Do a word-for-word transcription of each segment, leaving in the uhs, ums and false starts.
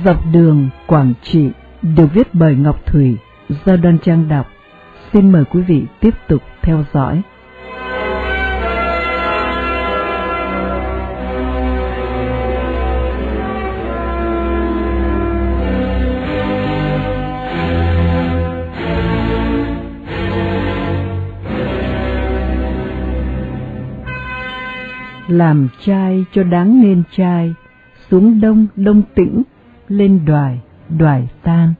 Dọc đường Quảng Trị được viết bởi Ngọc Thủy, do Đoan Trang đọc. Xin mời quý vị tiếp tục theo dõi. Làm trai cho đáng nên trai, xuống đông đông tĩnh, lên đoài đoài tan.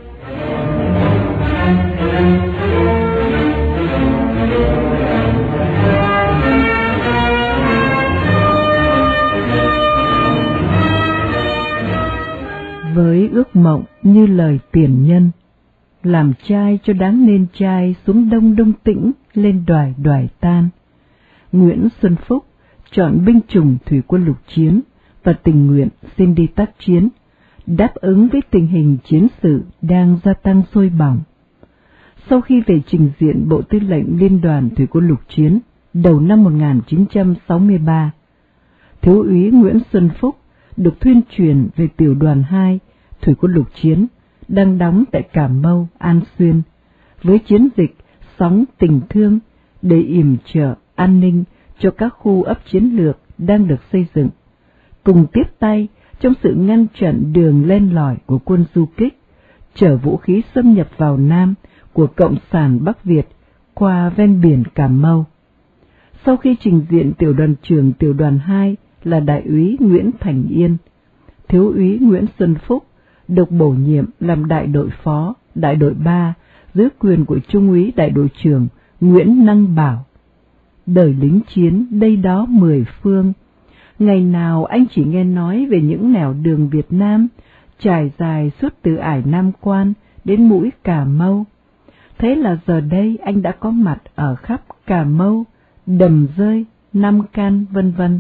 Với ước mộng như lời tiền nhân, làm trai cho đáng nên trai, xuống đông đông tĩnh, lên đoài đoài tan, Nguyễn Xuân Phúc chọn binh chủng thủy quân lục chiến và tình nguyện xin đi tác chiến, đáp ứng với tình hình chiến sự đang gia tăng sôi bỏng. Sau khi về trình diện Bộ Tư lệnh Liên đoàn Thủy quân lục chiến đầu năm một nghìn chín trăm sáu mươi ba, Thiếu úy Nguyễn Xuân Phúc được thuyên truyền về tiểu đoàn hai Thủy quân lục chiến đang đóng tại Cà Mau, An Xuyên, với chiến dịch Sóng Tình Thương để yểm trợ an ninh cho các khu ấp chiến lược đang được xây dựng, cùng tiếp tay trong sự ngăn chặn đường len lỏi của quân du kích, chở vũ khí xâm nhập vào Nam của Cộng sản Bắc Việt qua ven biển Cà Mau. Sau khi trình diện tiểu đoàn trưởng tiểu đoàn hai là đại úy Nguyễn Thành Yên, thiếu úy Nguyễn Xuân Phúc được bổ nhiệm làm đại đội phó, đại đội ba dưới quyền của trung úy đại đội trưởng Nguyễn Năng Bảo. Đời lính chiến đây đó mười phương, ngày nào anh chỉ nghe nói về những nẻo đường Việt Nam trải dài suốt từ ải Nam Quan đến mũi Cà Mau. Thế là giờ đây anh đã có mặt ở khắp Cà Mau, Đầm Rơi, Nam Can, vân vân.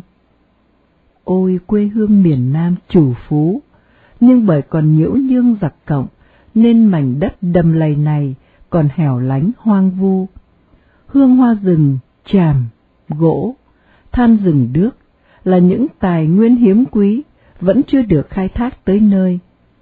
Ôi quê hương miền Nam chủ phú, nhưng bởi còn nhiễu nhương giặc Cộng nên mảnh đất đầm lầy này còn hẻo lánh hoang vu. Hương hoa rừng, tràm, gỗ, than rừng đước là những tài nguyên hiếm quý vẫn chưa được khai thác tới nơi.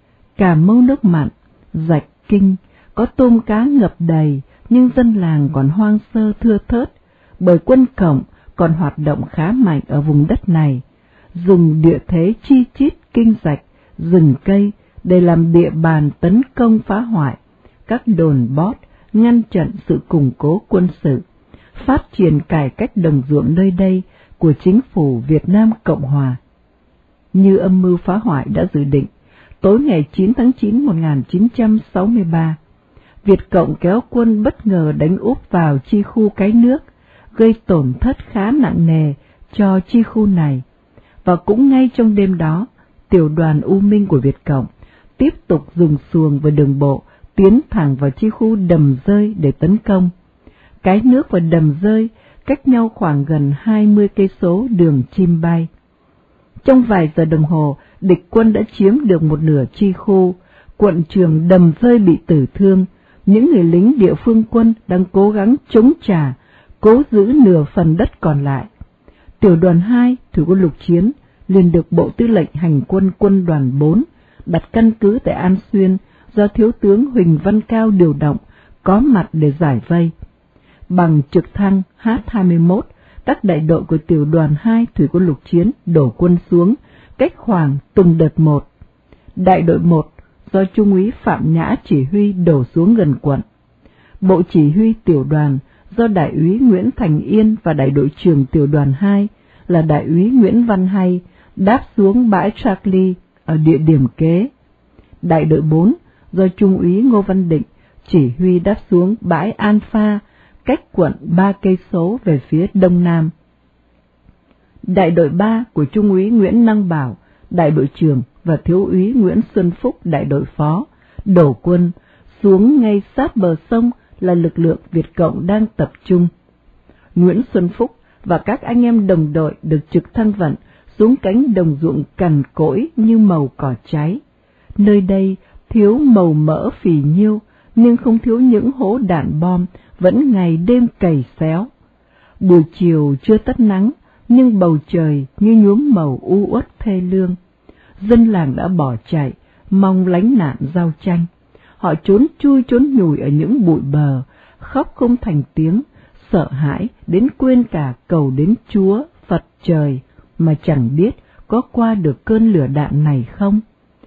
Cà Mau nước mặn, rạch kinh, có tôm cá ngập đầy, nhưng dân làng còn hoang sơ thưa thớt, bởi quân Cộng còn hoạt động khá mạnh ở vùng đất này, dùng địa thế chi chít kinh rạch, rừng cây để làm địa bàn tấn công phá hoại các đồn bót, ngăn chặn sự củng cố quân sự, phát triển cải cách đồng ruộng nơi đây của chính phủ Việt Nam Cộng Hòa. Như âm mưu phá hoại đã dự định, tối ngày chín tháng chín năm một nghìn chín trăm sáu mươi ba, Việt Cộng kéo quân bất ngờ đánh úp vào chi khu Cái Nước, gây tổn thất khá nặng nề cho chi khu này. Và cũng ngay trong đêm đó, tiểu đoàn U Minh của Việt Cộng tiếp tục dùng xuồng và đường bộ tiến thẳng vào chi khu Đầm Rơi để tấn công. Cái Nước và Đầm Rơi cách nhau khoảng gần hai mươi cây số đường chim bay. Trong vài giờ đồng hồ, địch quân đã chiếm được một nửa chi khu, quận trưởng Đầm Rơi bị tử thương, những người lính địa phương quân đang cố gắng chống trả, cố giữ nửa phần đất còn lại. Tiểu đoàn hai Thủy quân lục chiến liền được Bộ Tư lệnh Hành quân Quân đoàn bốn đặt căn cứ tại An Xuyên do Thiếu tướng Huỳnh Văn Cao điều động, có mặt để giải vây. Bằng trực thăng H hai mươi mốt, các đại đội của tiểu đoàn hai Thủy quân lục chiến đổ quân xuống, cách khoảng từng đợt một. Đại đội một do Trung úy Phạm Nhã chỉ huy đổ xuống gần quận. Bộ chỉ huy tiểu đoàn do đại úy Nguyễn Thành Yên và đại đội trưởng tiểu đoàn hai là đại úy Nguyễn Văn Hay đáp xuống bãi Charlie ở địa điểm kế. Đại đội bốn do Trung úy Ngô Văn Định chỉ huy đáp xuống bãi Alpha, cách quận ba cây số về phía đông nam. Đại đội ba của Trung úy Nguyễn Năng Bảo, đại đội trưởng, và thiếu úy Nguyễn Xuân Phúc, đại đội phó, đổ quân xuống ngay sát bờ sông là lực lượng Việt Cộng đang tập trung. Nguyễn Xuân Phúc và các anh em đồng đội được trực thăng vận xuống cánh đồng ruộng cằn cỗi như màu cỏ cháy. Nơi đây thiếu màu mỡ phì nhiêu, nhưng không thiếu những hố đạn bom vẫn ngày đêm cày xéo. Buổi chiều chưa tắt nắng, nhưng bầu trời như nhuốm màu u uất thê lương. Dân làng đã bỏ chạy, mong lánh nạn giao tranh. Họ trốn chui trốn nhủi ở những bụi bờ, khóc không thành tiếng, sợ hãi đến quên cả cầu đến Chúa, Phật trời, mà chẳng biết có qua được cơn lửa đạn này không.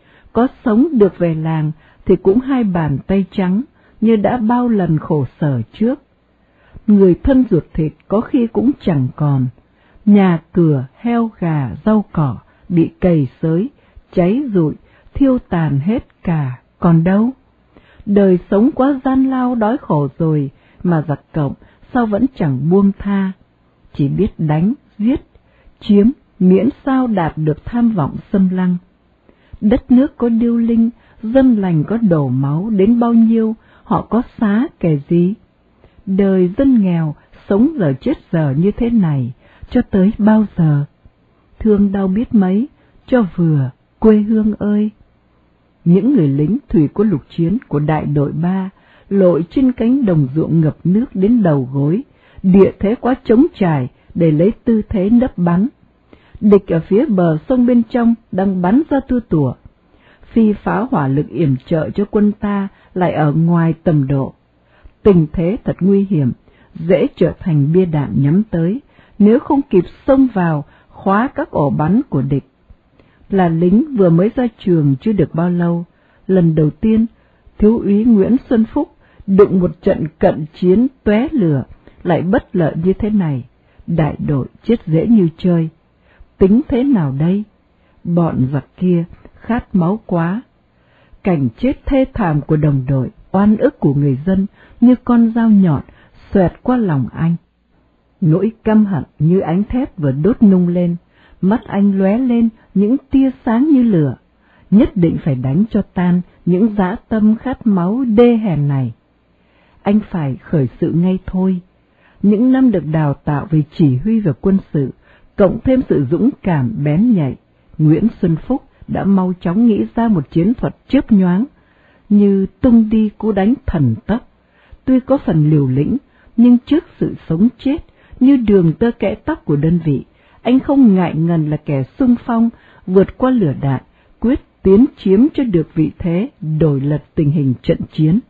Có sống được về làng thì cũng hai bàn tay trắng, như đã bao lần khổ sở trước. Người thân ruột thịt có khi cũng chẳng còn, nhà cửa, heo gà, rau cỏ bị cày xới, cháy rụi, thiêu tàn hết cả, còn đâu. Đời sống quá gian lao đói khổ rồi, mà giặc Cộng sao vẫn chẳng buông tha, chỉ biết đánh, giết, chiếm, miễn sao đạt được tham vọng xâm lăng. Đất nước có điêu linh, dân lành có đổ máu đến bao nhiêu, họ có xá kẻ gì? Đời dân nghèo, sống giờ chết giờ như thế này, cho tới bao giờ? Thương đau biết mấy, cho vừa, quê hương ơi! Những người lính thủy quân lục chiến của đại đội ba lội trên cánh đồng ruộng ngập nước đến đầu gối, địa thế quá trống trải để lấy tư thế nấp bắn. Địch ở phía bờ sông bên trong đang bắn ra tua tủa, phi pháo hỏa lực yểm trợ cho quân ta lại ở ngoài tầm độ. Tình thế thật nguy hiểm, dễ trở thành bia đạn nhắm tới, nếu không kịp xông vào khóa các ổ bắn của địch. Là lính vừa mới ra trường chưa được bao lâu, lần đầu tiên thiếu úy Nguyễn Xuân Phúc đựng một trận cận chiến tóe lửa lại bất lợi như thế này, đại đội chết dễ như chơi. Tính thế nào đây? Bọn giặc kia khát máu quá. Cảnh chết thê thảm của đồng đội, oan ức của người dân như con dao nhọn xoẹt qua lòng anh. Nỗi căm hận như ánh thép vừa đốt nung lên, mắt anh lóe lên những tia sáng như lửa. Nhất định phải đánh cho tan những dã tâm khát máu đê hèn này. Anh phải khởi sự ngay thôi. Những năm được đào tạo về chỉ huy và quân sự, cộng thêm sự dũng cảm bén nhạy, Nguyễn Xuân Phúc đã mau chóng nghĩ ra một chiến thuật chớp nhoáng, như tung đi cú đánh thần tốc. Tuy có phần liều lĩnh, nhưng trước sự sống chết như đường tơ kẽ tóc của đơn vị, anh không ngại ngần là kẻ xung phong, vượt qua lửa đạn, quyết tiến chiếm cho được vị thế, đổi lật tình hình trận chiến.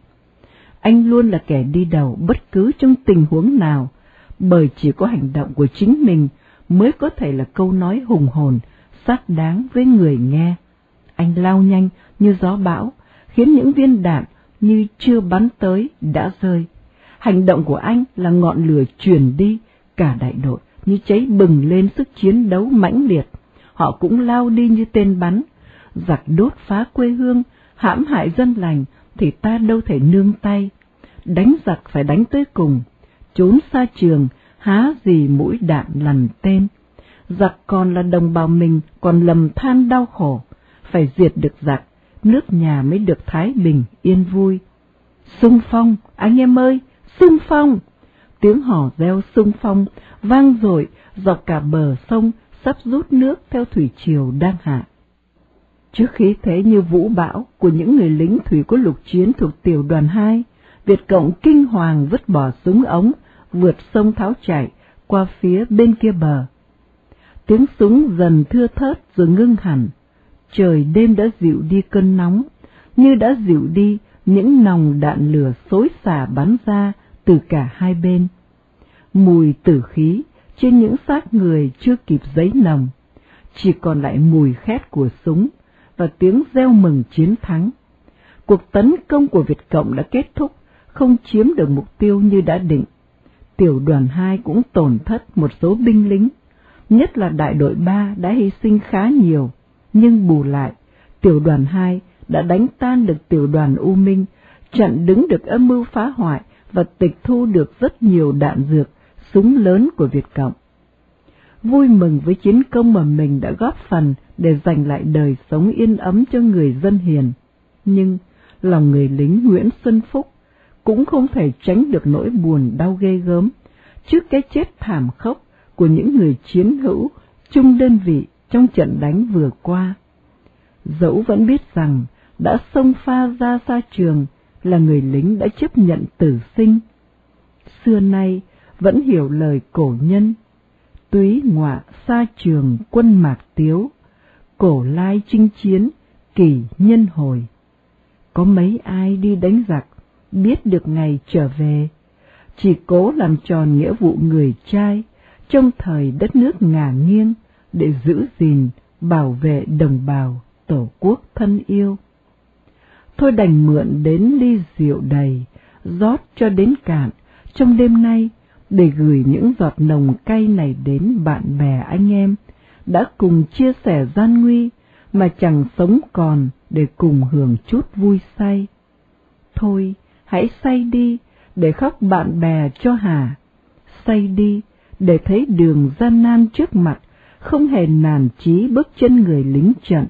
Anh luôn là kẻ đi đầu bất cứ trong tình huống nào, bởi chỉ có hành động của chính mình mới có thể là câu nói hùng hồn, xác đáng với người nghe. Anh lao nhanh như gió bão, khiến những viên đạn như chưa bắn tới đã rơi. Hành động của anh là ngọn lửa truyền đi, cả đại đội như cháy bừng lên sức chiến đấu mãnh liệt. Họ cũng lao đi như tên bắn. Giặc đốt phá quê hương, hãm hại dân lành, thì ta đâu thể nương tay. Đánh giặc phải đánh tới cùng, trốn xa trường, há gì mũi đạn lằn tên. Giặc còn là đồng bào mình, còn lầm than đau khổ. Phải diệt được giặc, nước nhà mới được thái bình, yên vui. Xung phong, anh em ơi, xung phong! Tiếng hò reo xung phong vang dội dọc cả bờ sông sắp rút nước theo thủy triều đang hạ. Trước khí thế như vũ bão của những người lính thủy quân lục chiến thuộc tiểu đoàn hai, Việt Cộng kinh hoàng vứt bỏ súng ống, vượt sông tháo chạy qua phía bên kia bờ. Tiếng súng dần thưa thớt rồi ngưng hẳn. Trời đêm đã dịu đi cơn nóng, như đã dịu đi những nòng đạn lửa xối xả bắn ra từ cả hai bên. Mùi tử khí trên những xác người chưa kịp dấy nồng, chỉ còn lại mùi khét của súng và tiếng reo mừng chiến thắng. Cuộc tấn công của Việt Cộng đã kết thúc, không chiếm được mục tiêu như đã định. Tiểu đoàn hai cũng tổn thất một số binh lính, nhất là đại đội ba đã hy sinh khá nhiều, nhưng bù lại, tiểu đoàn hai đã đánh tan được tiểu đoàn U Minh, chặn đứng được âm mưu phá hoại và tịch thu được rất nhiều đạn dược, súng lớn của Việt Cộng. Vui mừng với chiến công mà mình đã góp phần để giành lại đời sống yên ấm cho người dân hiền, nhưng lòng người lính Nguyễn Xuân Phúc cũng không thể tránh được nỗi buồn đau ghê gớm trước cái chết thảm khốc của những người chiến hữu chung đơn vị trong trận đánh vừa qua. Dẫu vẫn biết rằng đã xông pha ra xa trường là người lính đã chấp nhận tử sinh. Xưa nay vẫn hiểu lời cổ nhân: túy ngọa xa trường quân mạc tiếu, cổ lai chinh chiến kỷ nhân hồi. Có mấy ai đi đánh giặc, biết được ngày trở về, chỉ cố làm tròn nghĩa vụ người trai trong thời đất nước ngả nghiêng để giữ gìn, bảo vệ đồng bào, tổ quốc thân yêu. Thôi đành mượn đến ly rượu đầy, rót cho đến cạn trong đêm nay, để gửi những giọt nồng cay này đến bạn bè anh em đã cùng chia sẻ gian nguy mà chẳng sống còn để cùng hưởng chút vui say. Thôi, hãy say đi để khóc bạn bè cho hả, say đi để thấy đường gian nan trước mặt, không hề nản chí bước chân người lính trận.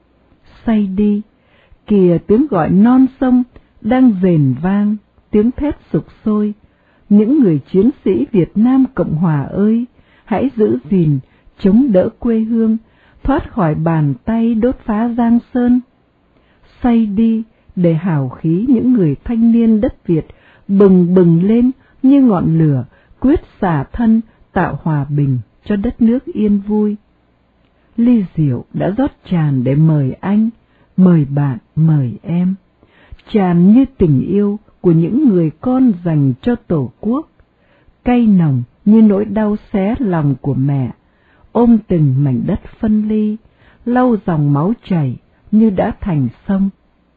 Say đi, kìa tiếng gọi non sông đang rền vang, tiếng thét sục sôi. Những người chiến sĩ Việt Nam Cộng Hòa ơi, hãy giữ gìn, chống đỡ quê hương, thoát khỏi bàn tay đốt phá Giang Sơn. Say đi để hào khí những người thanh niên đất Việt bừng bừng lên như ngọn lửa, quyết xả thân tạo hòa bình cho đất nước yên vui. Ly rượu đã rót tràn để mời anh, mời bạn, mời em, tràn như tình yêu của những người con dành cho Tổ quốc, cay nồng như nỗi đau xé lòng của mẹ, ôm từng mảnh đất phân ly, lau dòng máu chảy như đã thành sông.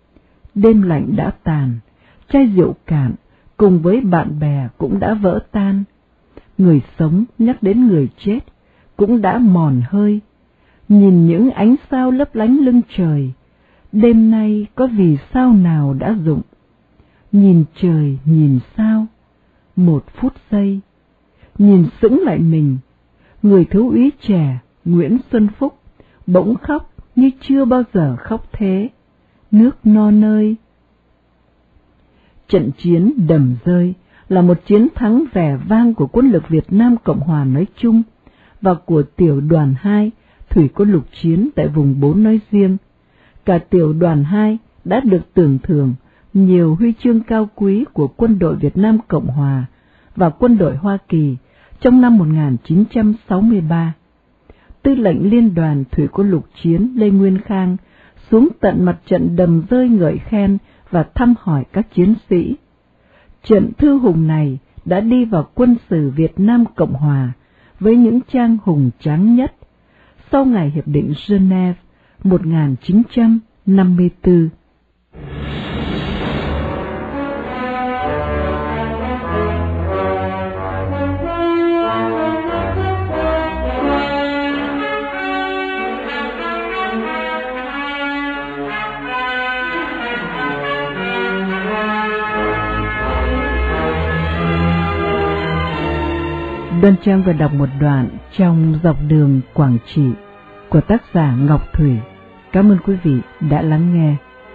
Đêm lạnh đã tàn, chai rượu cạn, cùng với bạn bè cũng đã vỡ tan. Người sống nhắc đến người chết cũng đã mòn hơi. Nhìn những ánh sao lấp lánh lưng trời, đêm nay có vì sao nào đã rụng. Nhìn trời nhìn sao, một phút giây, nhìn sững lại mình, người thiếu úy trẻ Nguyễn Xuân Phúc bỗng khóc như chưa bao giờ khóc thế. Nước non ơi! Trận chiến Đầm Rơi là một chiến thắng vẻ vang của quân lực Việt Nam Cộng Hòa nói chung và của tiểu đoàn hai Thủy quân lục chiến tại vùng bốn nói riêng. Cả tiểu đoàn hai đã được tưởng thưởng nhiều huy chương cao quý của quân đội Việt Nam Cộng Hòa và quân đội Hoa Kỳ trong năm một nghìn chín trăm sáu mươi ba. Tư lệnh Liên đoàn Thủy quân lục chiến Lê Nguyên Khang xuống tận mặt trận Đầm Rơi ngợi khen và thăm hỏi các chiến sĩ. Trận thư hùng này đã đi vào quân sử Việt Nam Cộng Hòa với những trang hùng tráng nhất sau ngày Hiệp định Geneva một nghìn chín trăm năm mươi tư. Đoan Trang vừa đọc một đoạn trong Dọc đường Quảng Trị của tác giả Ngọc Thủy. Cảm ơn quý vị đã lắng nghe.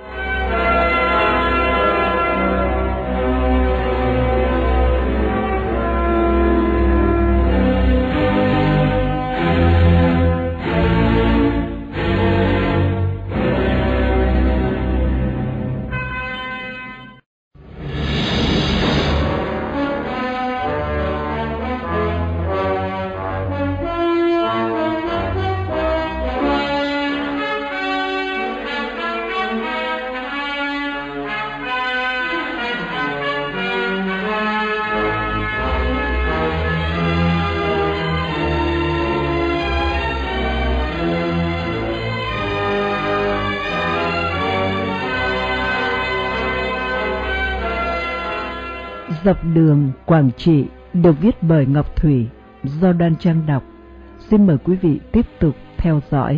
Dọc đường Quảng Trị được viết bởi Ngọc Thủy, do Đoan Trang đọc. Xin mời quý vị tiếp tục theo dõi.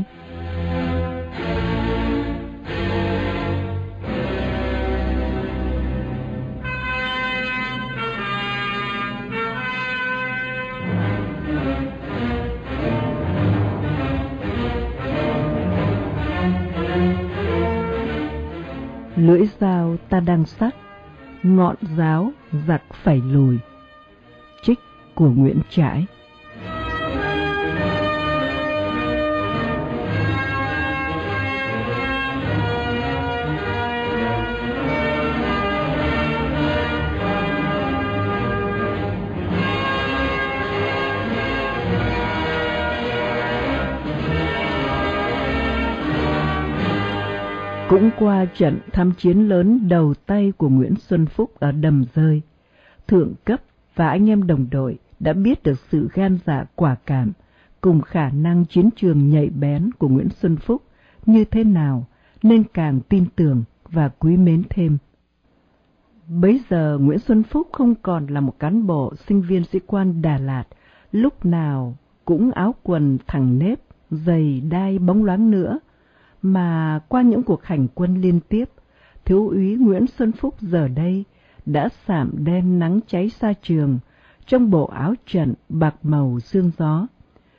Lưỡi dao ta đang sắc, ngọn giáo giặc phải lùi. Trích của Nguyễn Trãi. Cũng qua trận tham chiến lớn đầu tay của Nguyễn Xuân Phúc ở Đầm Rơi, thượng cấp và anh em đồng đội đã biết được sự gan dạ quả cảm cùng khả năng chiến trường nhạy bén của Nguyễn Xuân Phúc như thế nào, nên càng tin tưởng và quý mến thêm. Bấy giờ Nguyễn Xuân Phúc không còn là một cán bộ sinh viên sĩ quan Đà Lạt, lúc nào cũng áo quần thẳng nếp, giày đai bóng loáng nữa, mà qua những cuộc hành quân liên tiếp, thiếu úy Nguyễn Xuân Phúc giờ đây đã sạm đen nắng cháy xa trường, trong bộ áo trận bạc màu sương gió,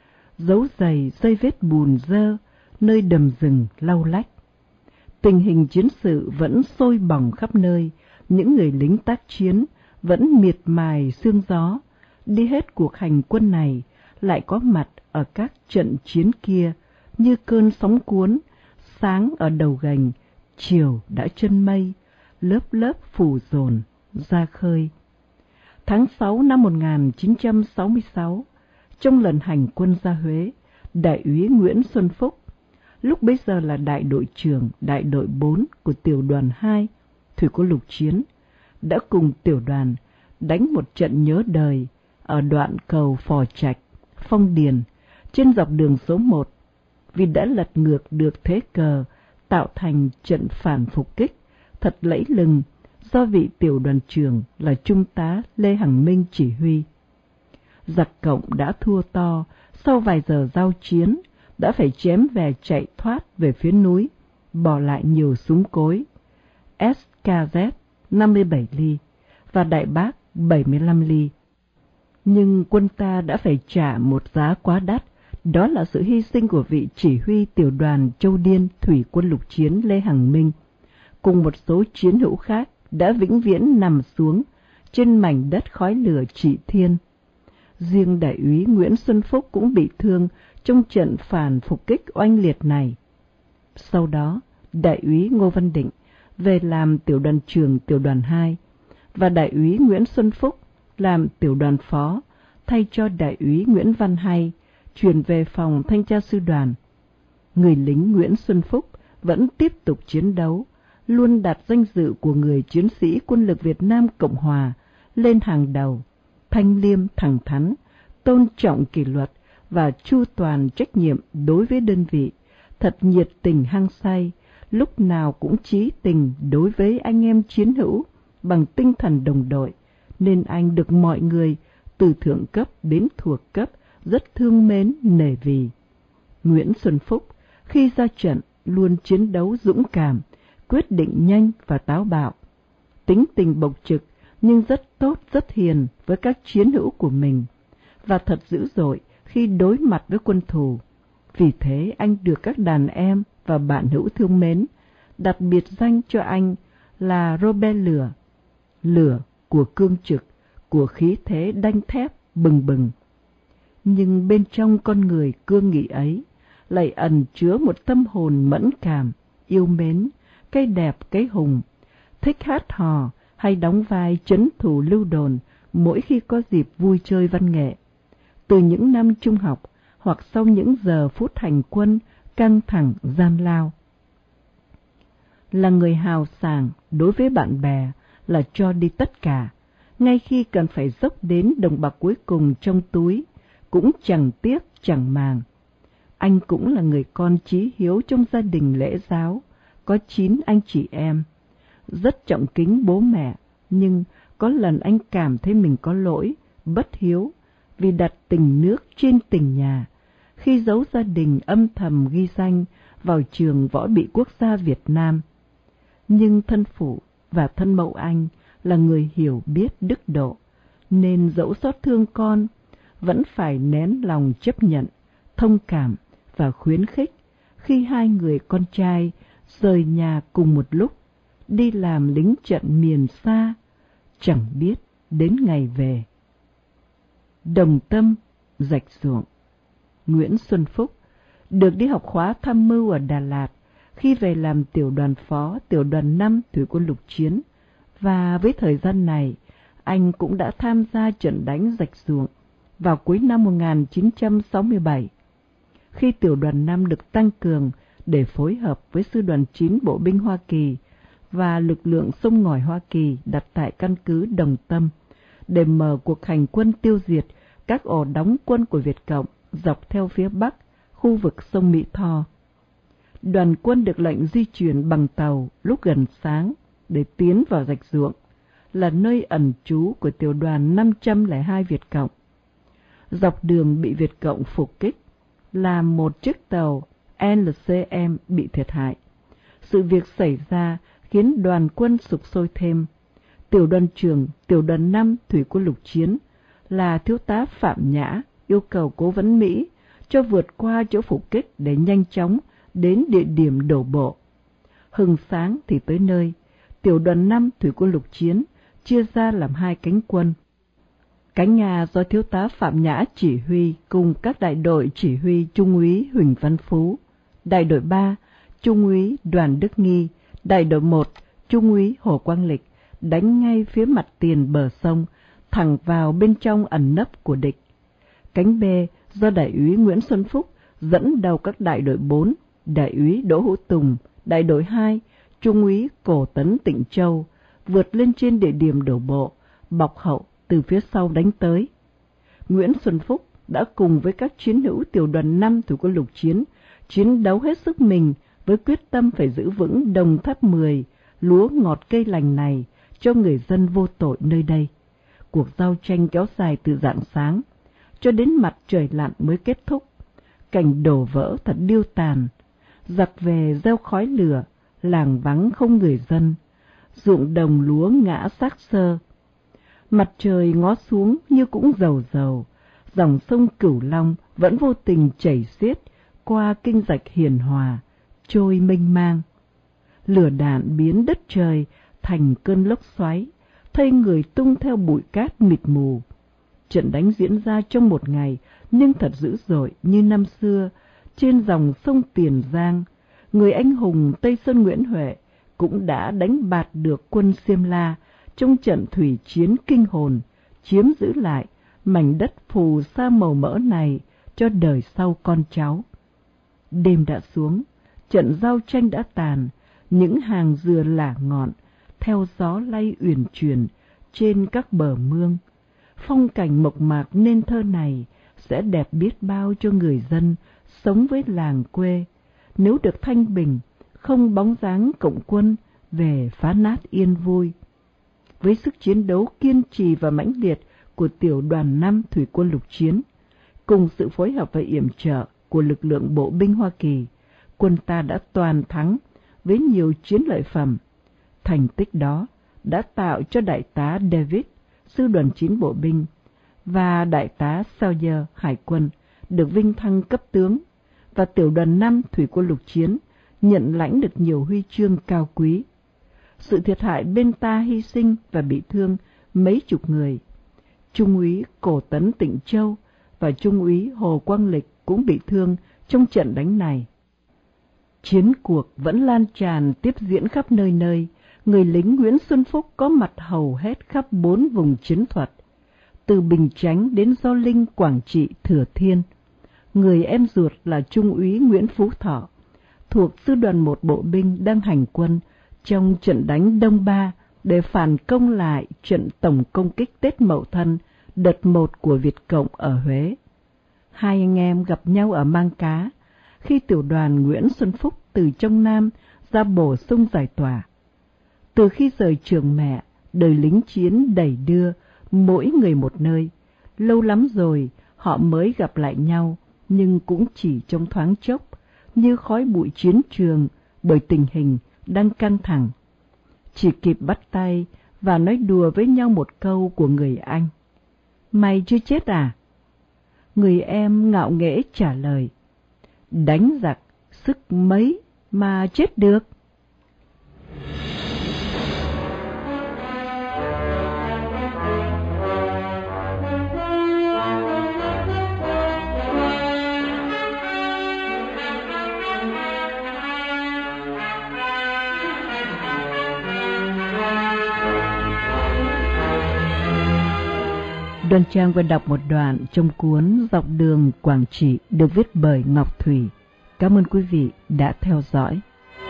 dấu giày dây vết bùn dơ nơi đầm rừng lau lách. Tình hình chiến sự vẫn sôi bỏng khắp nơi, những người lính tác chiến vẫn miệt mài sương gió, đi hết cuộc hành quân này lại có mặt ở các trận chiến kia như cơn sóng cuốn, sáng ở đầu gành, chiều đã chân mây, lớp lớp phủ dồn ra khơi. Tháng sáu năm một nghìn chín trăm sáu mươi sáu, trong lần hành quân ra Huế, đại úy Nguyễn Xuân Phúc, lúc bấy giờ là đại đội trưởng đại đội bốn của tiểu đoàn hai thủy quân lục chiến, đã cùng tiểu đoàn đánh một trận nhớ đời ở đoạn cầu Phò Trạch, Phong Điền, trên dọc đường số một, vì đã lật ngược được thế cờ, tạo thành trận phản phục kích thật lẫy lừng do vị tiểu đoàn trưởng là Trung tá Lê Hằng Minh chỉ huy. Giặc Cộng đã thua to, sau vài giờ giao chiến, đã phải chém về chạy thoát về phía núi, bỏ lại nhiều súng cối ét ca zét năm mươi bảy ly và đại bác bảy mươi lăm ly. Nhưng quân ta đã phải trả một giá quá đắt, đó là sự hy sinh của vị chỉ huy tiểu đoàn Châu Điên thủy quân lục chiến Lê Hằng Minh, cùng một số chiến hữu khác đã vĩnh viễn nằm xuống trên mảnh đất khói lửa Trị Thiên. Riêng đại úy Nguyễn Xuân Phúc cũng bị thương trong trận phản phục kích oanh liệt này. Sau đó, đại úy Ngô Văn Định về làm tiểu đoàn trưởng tiểu đoàn hai, và đại úy Nguyễn Xuân Phúc làm tiểu đoàn phó, thay cho đại úy Nguyễn Văn Hay, chuyển về phòng thanh tra sư đoàn. Người lính Nguyễn Xuân Phúc vẫn tiếp tục chiến đấu, luôn đặt danh dự của người chiến sĩ quân lực Việt Nam Cộng Hòa lên hàng đầu, thanh liêm thẳng thắn, tôn trọng kỷ luật và chu toàn trách nhiệm đối với đơn vị, thật nhiệt tình hăng say, lúc nào cũng chí tình đối với anh em chiến hữu bằng tinh thần đồng đội, nên anh được mọi người từ thượng cấp đến thuộc cấp rất thương mến nể vì. Nguyễn Xuân Phúc khi ra trận luôn chiến đấu dũng cảm, quyết định nhanh và táo bạo, tính tình bộc trực nhưng rất tốt rất hiền với các chiến hữu của mình, và thật dữ dội khi đối mặt với quân thù. Vì thế anh được các đàn em và bạn hữu thương mến, đặt biệt danh cho anh là Robert Lửa, lửa của cương trực, của khí thế đanh thép bừng bừng. Nhưng bên trong con người cương nghị ấy lại ẩn chứa một tâm hồn mẫn cảm, yêu mến, cái đẹp cái hùng, thích hát hò hay đóng vai trấn thủ lưu đồn mỗi khi có dịp vui chơi văn nghệ. Từ những năm trung học hoặc sau những giờ phút hành quân căng thẳng gian lao. Là người hào sảng đối với bạn bè, là cho đi tất cả, ngay khi cần phải dốc đến đồng bạc cuối cùng trong túi, cũng chẳng tiếc chẳng màng. Anh cũng là người con chí hiếu trong gia đình lễ giáo, có chín anh chị em. Rất trọng kính bố mẹ, nhưng có lần anh cảm thấy mình có lỗi, bất hiếu, vì đặt tình nước trên tình nhà, khi giấu gia đình âm thầm ghi danh vào trường võ bị quốc gia Việt Nam. Nhưng thân phụ và thân mẫu anh là người hiểu biết đức độ, nên dẫu xót thương con, vẫn phải nén lòng chấp nhận, thông cảm và khuyến khích khi hai người con trai rời nhà cùng một lúc, đi làm lính trận miền xa, chẳng biết đến ngày về. Đồng tâm, rạch ruộng. Nguyễn Xuân Phúc được đi học khóa tham mưu ở Đà Lạt, khi về làm tiểu đoàn phó tiểu đoàn năm thủy quân lục chiến, và với thời gian này, anh cũng đã tham gia trận đánh rạch ruộng vào cuối năm một nghìn chín trăm sáu mươi bảy. Khi tiểu đoàn năm được tăng cường để phối hợp với Sư đoàn chín Bộ binh Hoa Kỳ và lực lượng sông ngòi Hoa Kỳ đặt tại căn cứ Đồng Tâm để mở cuộc hành quân tiêu diệt các ổ đóng quân của Việt Cộng dọc theo phía Bắc, khu vực sông Mỹ Tho. Đoàn quân được lệnh di chuyển bằng tàu lúc gần sáng để tiến vào rạch ruộng, là nơi ẩn trú của tiểu đoàn năm trăm lẻ hai Việt Cộng. Dọc đường bị Việt Cộng phục kích, làm một chiếc tàu L C M bị thiệt hại. Sự việc xảy ra khiến đoàn quân sục sôi thêm. Tiểu đoàn trưởng tiểu đoàn năm Thủy quân lục chiến là thiếu tá Phạm Nhã yêu cầu cố vấn Mỹ cho vượt qua chỗ phục kích để nhanh chóng đến địa điểm đổ bộ. Hừng sáng thì tới nơi, tiểu đoàn năm Thủy quân lục chiến chia ra làm hai cánh quân. Cánh Nga do thiếu tá Phạm Nhã chỉ huy cùng các đại đội chỉ huy Trung úy Huỳnh Văn Phú, đại đội ba Trung úy Đoàn Đức Nghi, đại đội một Trung úy Hồ Quang Lịch đánh ngay phía mặt tiền bờ sông, thẳng vào bên trong ẩn nấp của địch. Cánh B do đại úy Nguyễn Xuân Phúc dẫn đầu các đại đội bốn, đại úy Đỗ Hữu Tùng, đại đội hai Trung úy Cổ Tấn Tịnh Châu vượt lên trên địa điểm đổ bộ, bọc hậu từ phía sau đánh tới. Nguyễn Xuân Phúc đã cùng với các chiến hữu tiểu đoàn năm Thủy quân lục chiến chiến đấu hết sức mình với quyết tâm phải giữ vững Đồng Tháp mười, lúa ngọt cây lành này cho người dân vô tội nơi đây. Cuộc giao tranh kéo dài từ rạng sáng cho đến mặt trời lặn mới kết thúc. Cảnh đổ vỡ thật điêu tàn, giặc về gieo khói lửa, làng vắng không người dân, ruộng đồng lúa ngã xác xơ. Mặt trời ngó xuống như cũng dầu dầu, dòng sông Cửu Long vẫn vô tình chảy xiết qua kinh rạch Hiền Hòa, trôi mênh mang. Lửa đạn biến đất trời thành cơn lốc xoáy, thây người tung theo bụi cát mịt mù. Trận đánh diễn ra trong một ngày nhưng thật dữ dội như năm xưa trên dòng sông Tiền Giang. Người anh hùng Tây Sơn Nguyễn Huệ cũng đã đánh bạt được quân Xiêm La trong trận thủy chiến kinh hồn, chiếm giữ lại mảnh đất phù sa màu mỡ này cho đời sau con cháu. Đêm đã xuống, trận giao tranh đã tàn, những hàng dừa lả ngọn theo gió lay uyển chuyển trên các bờ mương. Phong cảnh mộc mạc nên thơ này sẽ đẹp biết bao cho người dân sống với làng quê, nếu được thanh bình, không bóng dáng cộng quân về phá nát yên vui. Với sức chiến đấu kiên trì và mãnh liệt của tiểu đoàn năm Thủy quân lục chiến, cùng sự phối hợp và yểm trợ của lực lượng bộ binh Hoa Kỳ, quân ta đã toàn thắng với nhiều chiến lợi phẩm. Thành tích đó đã tạo cho đại tá David, sư đoàn chín bộ binh, và đại tá Sawyer hải quân được vinh thăng cấp tướng, và tiểu đoàn năm Thủy quân lục chiến nhận lãnh được nhiều huy chương cao quý. Sự thiệt hại bên ta hy sinh và bị thương mấy chục người. Trung úy Cổ Tấn Tịnh Châu và Trung úy Hồ Quang Lịch cũng bị thương trong trận đánh này. Chiến cuộc vẫn lan tràn tiếp diễn khắp nơi nơi. Người lính Nguyễn Xuân Phúc có mặt hầu hết khắp bốn vùng chiến thuật, từ Bình Chánh đến Gio Linh, Quảng Trị, Thừa Thiên. Người em ruột là Trung úy Nguyễn Phú Thọ, thuộc sư đoàn một bộ binh đang hành quân trong trận đánh Đông Ba để phản công lại trận tổng công kích Tết Mậu Thân đợt một của Việt Cộng ở Huế. Hai anh em gặp nhau ở Mang Cá, khi tiểu đoàn Nguyễn Xuân Phúc từ trong Nam ra bổ sung giải tỏa. Từ khi rời trường mẹ, đời lính chiến đẩy đưa, mỗi người một nơi. Lâu lắm rồi họ mới gặp lại nhau, nhưng cũng chỉ trong thoáng chốc, như khói bụi chiến trường, bởi tình hình đang căng thẳng. Chỉ kịp bắt tay và nói đùa với nhau một câu của người anh. Mày chưa chết à? Người em ngạo nghễ trả lời. Đánh giặc sức mấy mà chết được? Đoan Trang vừa đọc một đoạn trong cuốn Dọc đường Quảng Trị được viết bởi Ngọc Thủy, Cảm ơn quý vị đã theo dõi.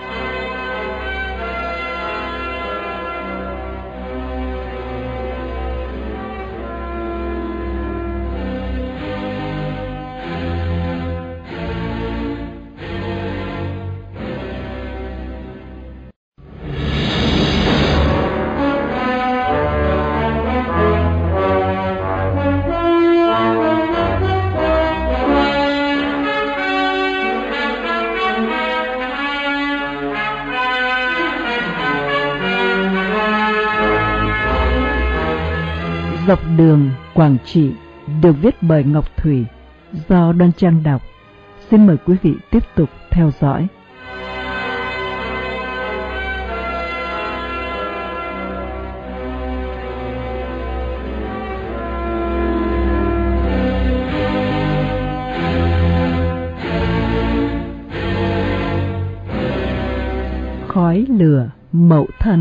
Dọc đường Quảng Trị được viết bởi Ngọc Thủy, do Đoan Trang đọc. Xin mời quý vị tiếp tục theo dõi. Khói lửa Mậu Thân.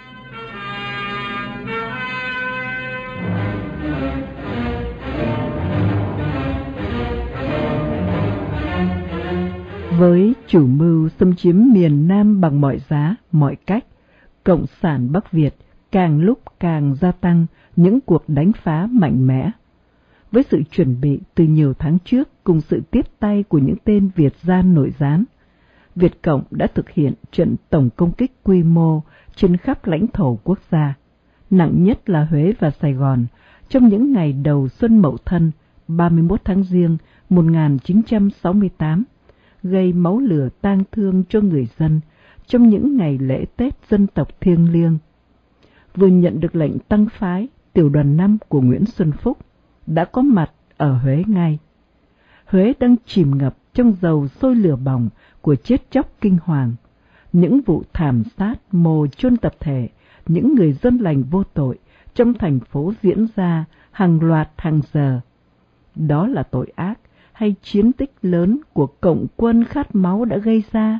Với chủ mưu xâm chiếm miền Nam bằng mọi giá, mọi cách, Cộng sản Bắc Việt càng lúc càng gia tăng những cuộc đánh phá mạnh mẽ. Với sự chuẩn bị từ nhiều tháng trước cùng sự tiếp tay của những tên Việt gian nội gián, Việt Cộng đã thực hiện trận tổng công kích quy mô trên khắp lãnh thổ quốc gia, nặng nhất là Huế và Sài Gòn, trong những ngày đầu xuân Mậu Thân, ba mươi mốt tháng Giêng một nghìn chín trăm sáu mươi tám, gây máu lửa tang thương cho người dân trong những ngày lễ Tết dân tộc thiêng liêng. Vừa nhận được lệnh tăng phái, tiểu đoàn năm của Nguyễn Xuân Phúc đã có mặt ở Huế ngay. Huế đang chìm ngập trong dầu sôi lửa bỏng của chết chóc kinh hoàng, những vụ thảm sát mồ chôn tập thể những người dân lành vô tội trong thành phố diễn ra hàng loạt hàng giờ. Đó là tội ác hay chiến tích lớn của Cộng quân khát máu đã gây ra?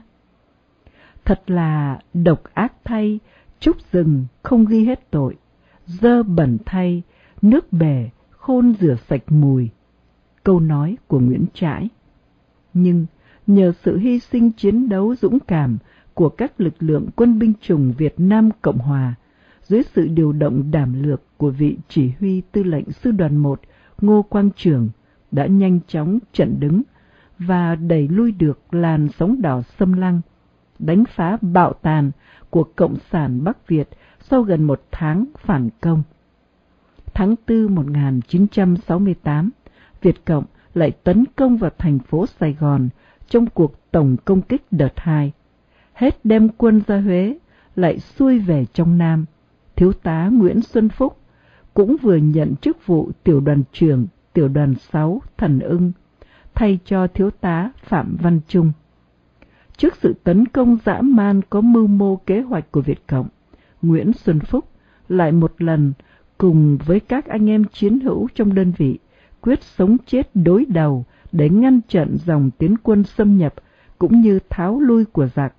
Thật là độc ác thay, trúc rừng không ghi hết tội, dơ bẩn thay, nước bể khôn rửa sạch mùi. Câu nói của Nguyễn Trãi. Nhưng nhờ sự hy sinh chiến đấu dũng cảm của các lực lượng quân binh chủng Việt Nam Cộng Hòa, dưới sự điều động đảm lược của vị chỉ huy tư lệnh sư đoàn một Ngô Quang Trường, đã nhanh chóng chặn đứng và đẩy lui được làn sóng đỏ xâm lăng, đánh phá bạo tàn của Cộng sản Bắc Việt sau gần một tháng phản công. Tháng tư một nghìn chín trăm sáu mươi tám, Việt Cộng lại tấn công vào thành phố Sài Gòn trong cuộc tổng công kích đợt hai. Hết đem quân ra Huế, lại xuôi về trong Nam. Thiếu tá Nguyễn Xuân Phúc cũng vừa nhận chức vụ tiểu đoàn trưởng tiểu đoàn sáu Thần Ưng, thay cho thiếu tá Phạm Văn Trung. Trước sự tấn công dã man có mưu mô kế hoạch của Việt Cộng, Nguyễn Xuân Phúc lại một lần cùng với các anh em chiến hữu trong đơn vị quyết sống chết đối đầu để ngăn chặn dòng tiến quân xâm nhập cũng như tháo lui của giặc.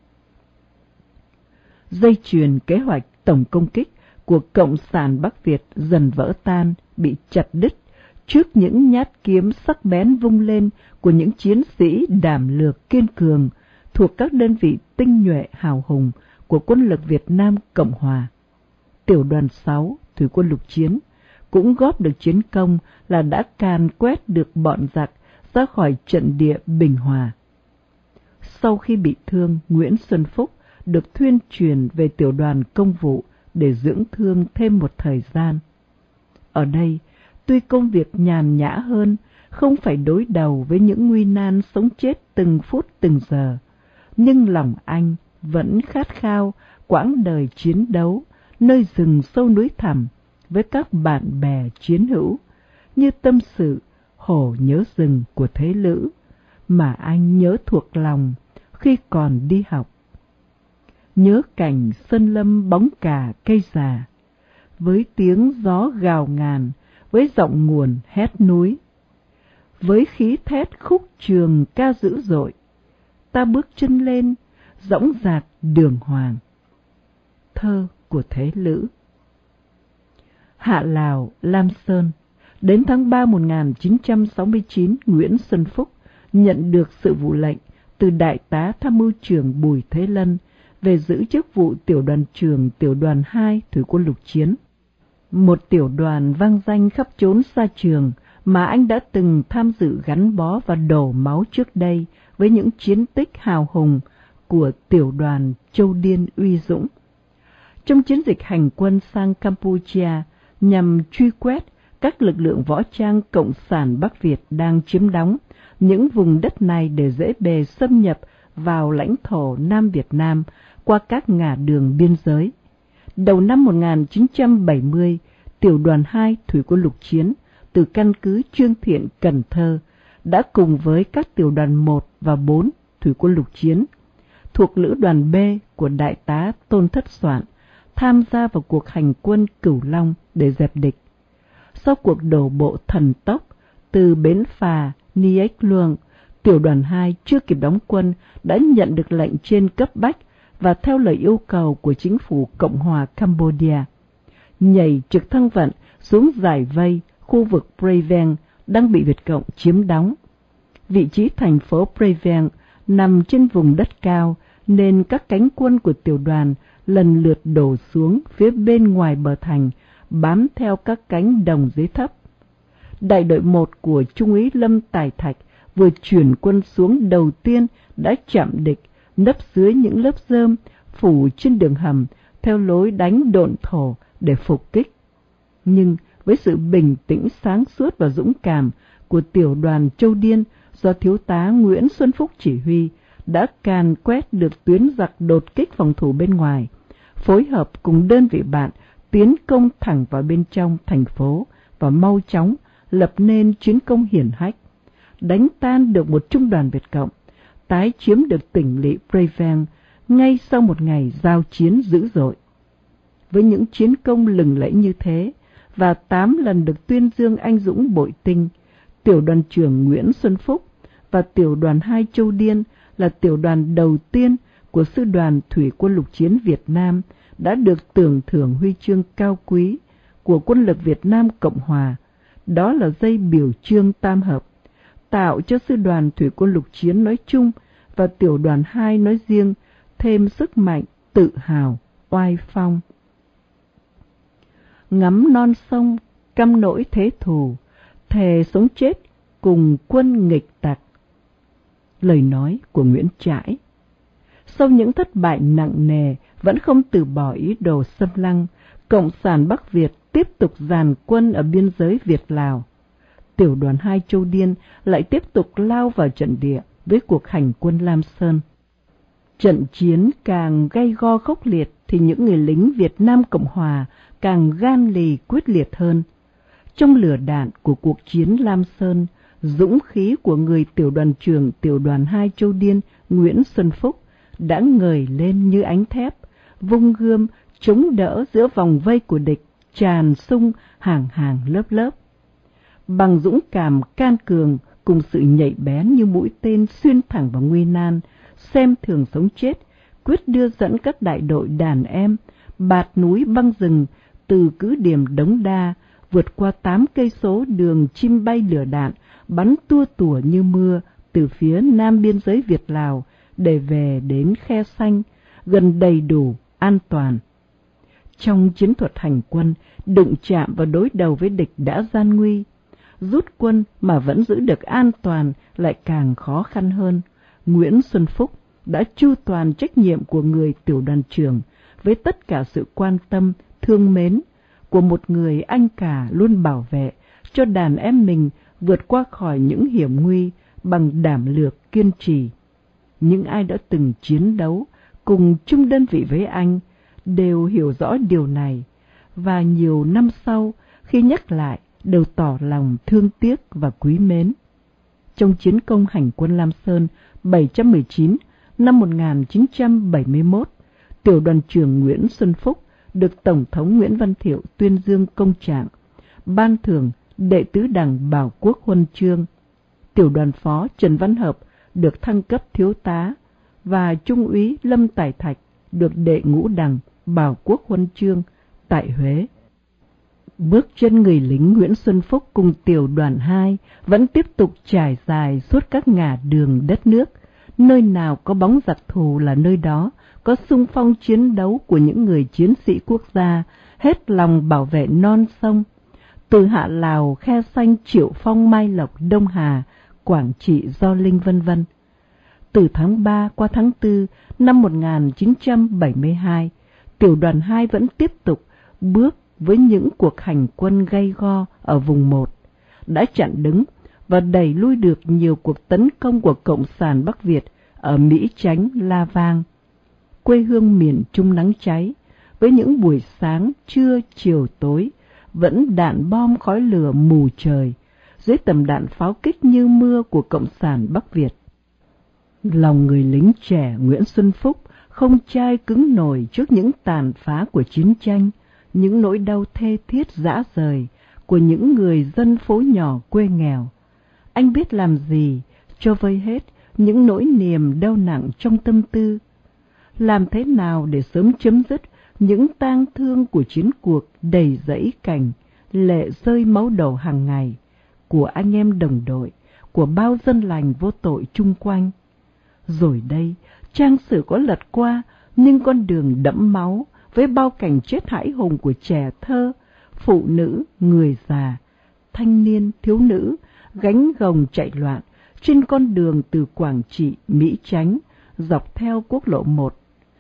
Dây chuyền kế hoạch tổng công kích của Cộng sản Bắc Việt dần vỡ tan, bị chặt đứt trước những nhát kiếm sắc bén vung lên của những chiến sĩ đảm lược kiên cường thuộc các đơn vị tinh nhuệ hào hùng của quân lực Việt Nam Cộng Hòa. Tiểu đoàn sáu Thủy quân lục chiến cũng góp được chiến công là đã càn quét được bọn giặc ra khỏi trận địa Bình Hòa. Sau khi bị thương, Nguyễn Xuân Phúc được thuyên truyền về tiểu đoàn công vụ để dưỡng thương thêm một thời gian. Ở đây, tuy công việc nhàn nhã hơn, không phải đối đầu với những nguy nan sống chết từng phút từng giờ, nhưng lòng anh vẫn khát khao quãng đời chiến đấu nơi rừng sâu núi thẳm với các bạn bè chiến hữu, như tâm sự Hổ nhớ rừng của Thế Lữ mà anh nhớ thuộc lòng khi còn đi học. Nhớ cảnh sơn lâm bóng cà cây già, với tiếng gió gào ngàn, với giọng nguồn hét núi, với khí thét khúc trường ca dữ dội, ta bước chân lên dõng dạc đường hoàng. Thơ của Thế Lữ. Hạ Lào, Lam Sơn. Đến tháng ba một nghìn chín trăm sáu mươi chín, Nguyễn Xuân Phúc nhận được sự vụ lệnh từ đại tá tham mưu trưởng Bùi Thế Lân về giữ chức vụ tiểu đoàn trưởng tiểu đoàn hai Thủy quân lục chiến. Một tiểu đoàn vang danh khắp chốn xa trường mà anh đã từng tham dự gắn bó và đổ máu trước đây với những chiến tích hào hùng của tiểu đoàn Châu Điên uy dũng. Trong chiến dịch hành quân sang Campuchia nhằm truy quét các lực lượng võ trang Cộng sản Bắc Việt đang chiếm đóng những vùng đất này để dễ bề xâm nhập vào lãnh thổ Nam Việt Nam qua các ngả đường biên giới. Đầu năm một nghìn chín trăm bảy mươi, tiểu đoàn hai Thủy quân lục chiến từ căn cứ Trương Thiện, Cần Thơ đã cùng với các tiểu đoàn một và bốn Thủy quân lục chiến thuộc lữ đoàn B của đại tá Tôn Thất Soạn tham gia vào cuộc hành quân Cửu Long để dẹp địch. Sau cuộc đổ bộ thần tốc từ bến phà Niech Luang, tiểu đoàn hai chưa kịp đóng quân đã nhận được lệnh trên cấp bách và theo lời yêu cầu của chính phủ Cộng hòa Campuchia, nhảy trực thăng vận xuống giải vây khu vực Preven đang bị Việt Cộng chiếm đóng. Vị trí thành phố Preven nằm trên vùng đất cao nên các cánh quân của tiểu đoàn lần lượt đổ xuống phía bên ngoài bờ thành, bám theo các cánh đồng dưới thấp. Đại đội một của Trung úy Lâm Tài Thạch vừa chuyển quân xuống đầu tiên đã chạm địch, nấp dưới những lớp rơm phủ trên đường hầm theo lối đánh độn thổ để phục kích. Nhưng với sự bình tĩnh sáng suốt và dũng cảm của tiểu đoàn Châu Điên do thiếu tá Nguyễn Xuân Phúc chỉ huy, đã càn quét được tuyến giặc đột kích phòng thủ bên ngoài, phối hợp cùng đơn vị bạn tiến công thẳng vào bên trong thành phố và mau chóng lập nên chiến công hiển hách, đánh tan được một trung đoàn Việt Cộng, tái chiếm được tỉnh lỵ Preven ngay sau một ngày giao chiến dữ dội. Với những chiến công lừng lẫy như thế và tám lần được tuyên dương anh dũng bội tinh, tiểu đoàn trưởng Nguyễn Xuân Phúc và tiểu đoàn hai Châu Điên là tiểu đoàn đầu tiên của sư đoàn Thủy quân lục chiến Việt Nam đã được tưởng thưởng huy chương cao quý của quân lực Việt Nam Cộng Hòa. Đó là dây biểu chương tam hợp, tạo cho sư đoàn Thủy quân lục chiến nói chung và tiểu đoàn hai nói riêng thêm sức mạnh, tự hào, oai phong. Ngắm non sông, căm nỗi thế thù, thề sống chết cùng quân nghịch tặc. Lời nói của Nguyễn Trãi. Sau những thất bại nặng nề, vẫn không từ bỏ ý đồ xâm lăng, Cộng sản Bắc Việt tiếp tục dàn quân ở biên giới Việt-Lào. Tiểu đoàn hai Châu Điên lại tiếp tục lao vào trận địa với cuộc hành quân Lam Sơn. Trận chiến càng gay go khốc liệt thì những người lính Việt Nam Cộng Hòa càng gan lì quyết liệt hơn. Trong lửa đạn của cuộc chiến Lam Sơn, dũng khí của người tiểu đoàn trưởng tiểu đoàn hai Châu Điên Nguyễn Xuân Phúc đã ngời lên như ánh thép, vung gươm chống đỡ giữa vòng vây của địch tràn sung hàng hàng lớp lớp. Bằng dũng cảm can cường cùng sự nhạy bén như mũi tên xuyên thẳng vào nguy nan, xem thường sống chết, quyết đưa dẫn các đại đội đàn em bạt núi băng rừng từ cứ điểm Đống Đa, vượt qua tám cây số đường chim bay lửa đạn bắn tua tủa như mưa từ phía nam biên giới Việt-Lào để về đến Khe Xanh, gần đầy đủ, an toàn. Trong chiến thuật hành quân, đụng chạm và đối đầu với địch đã gian nguy. Rút quân mà vẫn giữ được an toàn lại càng khó khăn hơn. Nguyễn Xuân Phúc đã chu toàn trách nhiệm của người tiểu đoàn trưởng với tất cả sự quan tâm, thương mến của một người anh cả luôn bảo vệ cho đàn em mình vượt qua khỏi những hiểm nguy bằng đảm lược kiên trì. Những ai đã từng chiến đấu cùng chung đơn vị với anh đều hiểu rõ điều này, và nhiều năm sau khi nhắc lại đều tỏ lòng thương tiếc và quý mến. Trong chiến công hành quân Lam Sơn bảy trăm mười chín năm một nghìn chín trăm bảy mươi mốt, tiểu đoàn trưởng Nguyễn Xuân Phúc được Tổng thống Nguyễn Văn Thiệu tuyên dương công trạng, ban thưởng đệ tứ đẳng Bảo Quốc huân chương. Tiểu đoàn phó Trần Văn Hợp được thăng cấp thiếu tá và trung úy Lâm Tài Thạch được đệ ngũ đẳng Bảo Quốc huân chương tại Huế. Bước chân người lính Nguyễn Xuân Phúc cùng tiểu đoàn hai vẫn tiếp tục trải dài suốt các ngả đường đất nước, Nơi nào có bóng giặc thù là nơi đó có xung phong chiến đấu của những người chiến sĩ quốc gia, hết lòng bảo vệ non sông. Từ Hạ Lào, Khe Xanh, Triệu Phong, Mai Lộc, Đông Hà, Quảng Trị, Gio Linh vân vân. Từ tháng ba qua tháng tư năm một nghìn chín trăm bảy mươi hai, tiểu đoàn hai vẫn tiếp tục bước với những cuộc hành quân gay go ở vùng một, đã chặn đứng và đẩy lui được nhiều cuộc tấn công của Cộng sản Bắc Việt ở Mỹ Chánh, La Vang, quê hương miền Trung nắng cháy, với những buổi sáng, trưa, chiều, tối, vẫn đạn bom khói lửa mù trời, dưới tầm đạn pháo kích như mưa của Cộng sản Bắc Việt. Lòng người lính trẻ Nguyễn Xuân Phúc không chai cứng nổi trước những tàn phá của chiến tranh, những nỗi đau thê thiết rã rời của những người dân phố nhỏ quê nghèo. Anh biết làm gì cho vơi hết những nỗi niềm đau nặng trong tâm tư. Làm thế nào để sớm chấm dứt những tang thương của chiến cuộc đầy dẫy cảnh, lệ rơi máu đầu hàng ngày, của anh em đồng đội, của bao dân lành vô tội chung quanh. Rồi đây, trang sử có lật qua, nhưng con đường đẫm máu, với bao cảnh chết hãi hùng của trẻ thơ, phụ nữ, người già, thanh niên, thiếu nữ, gánh gồng chạy loạn, trên con đường từ Quảng Trị, Mỹ Chánh, dọc theo quốc lộ một,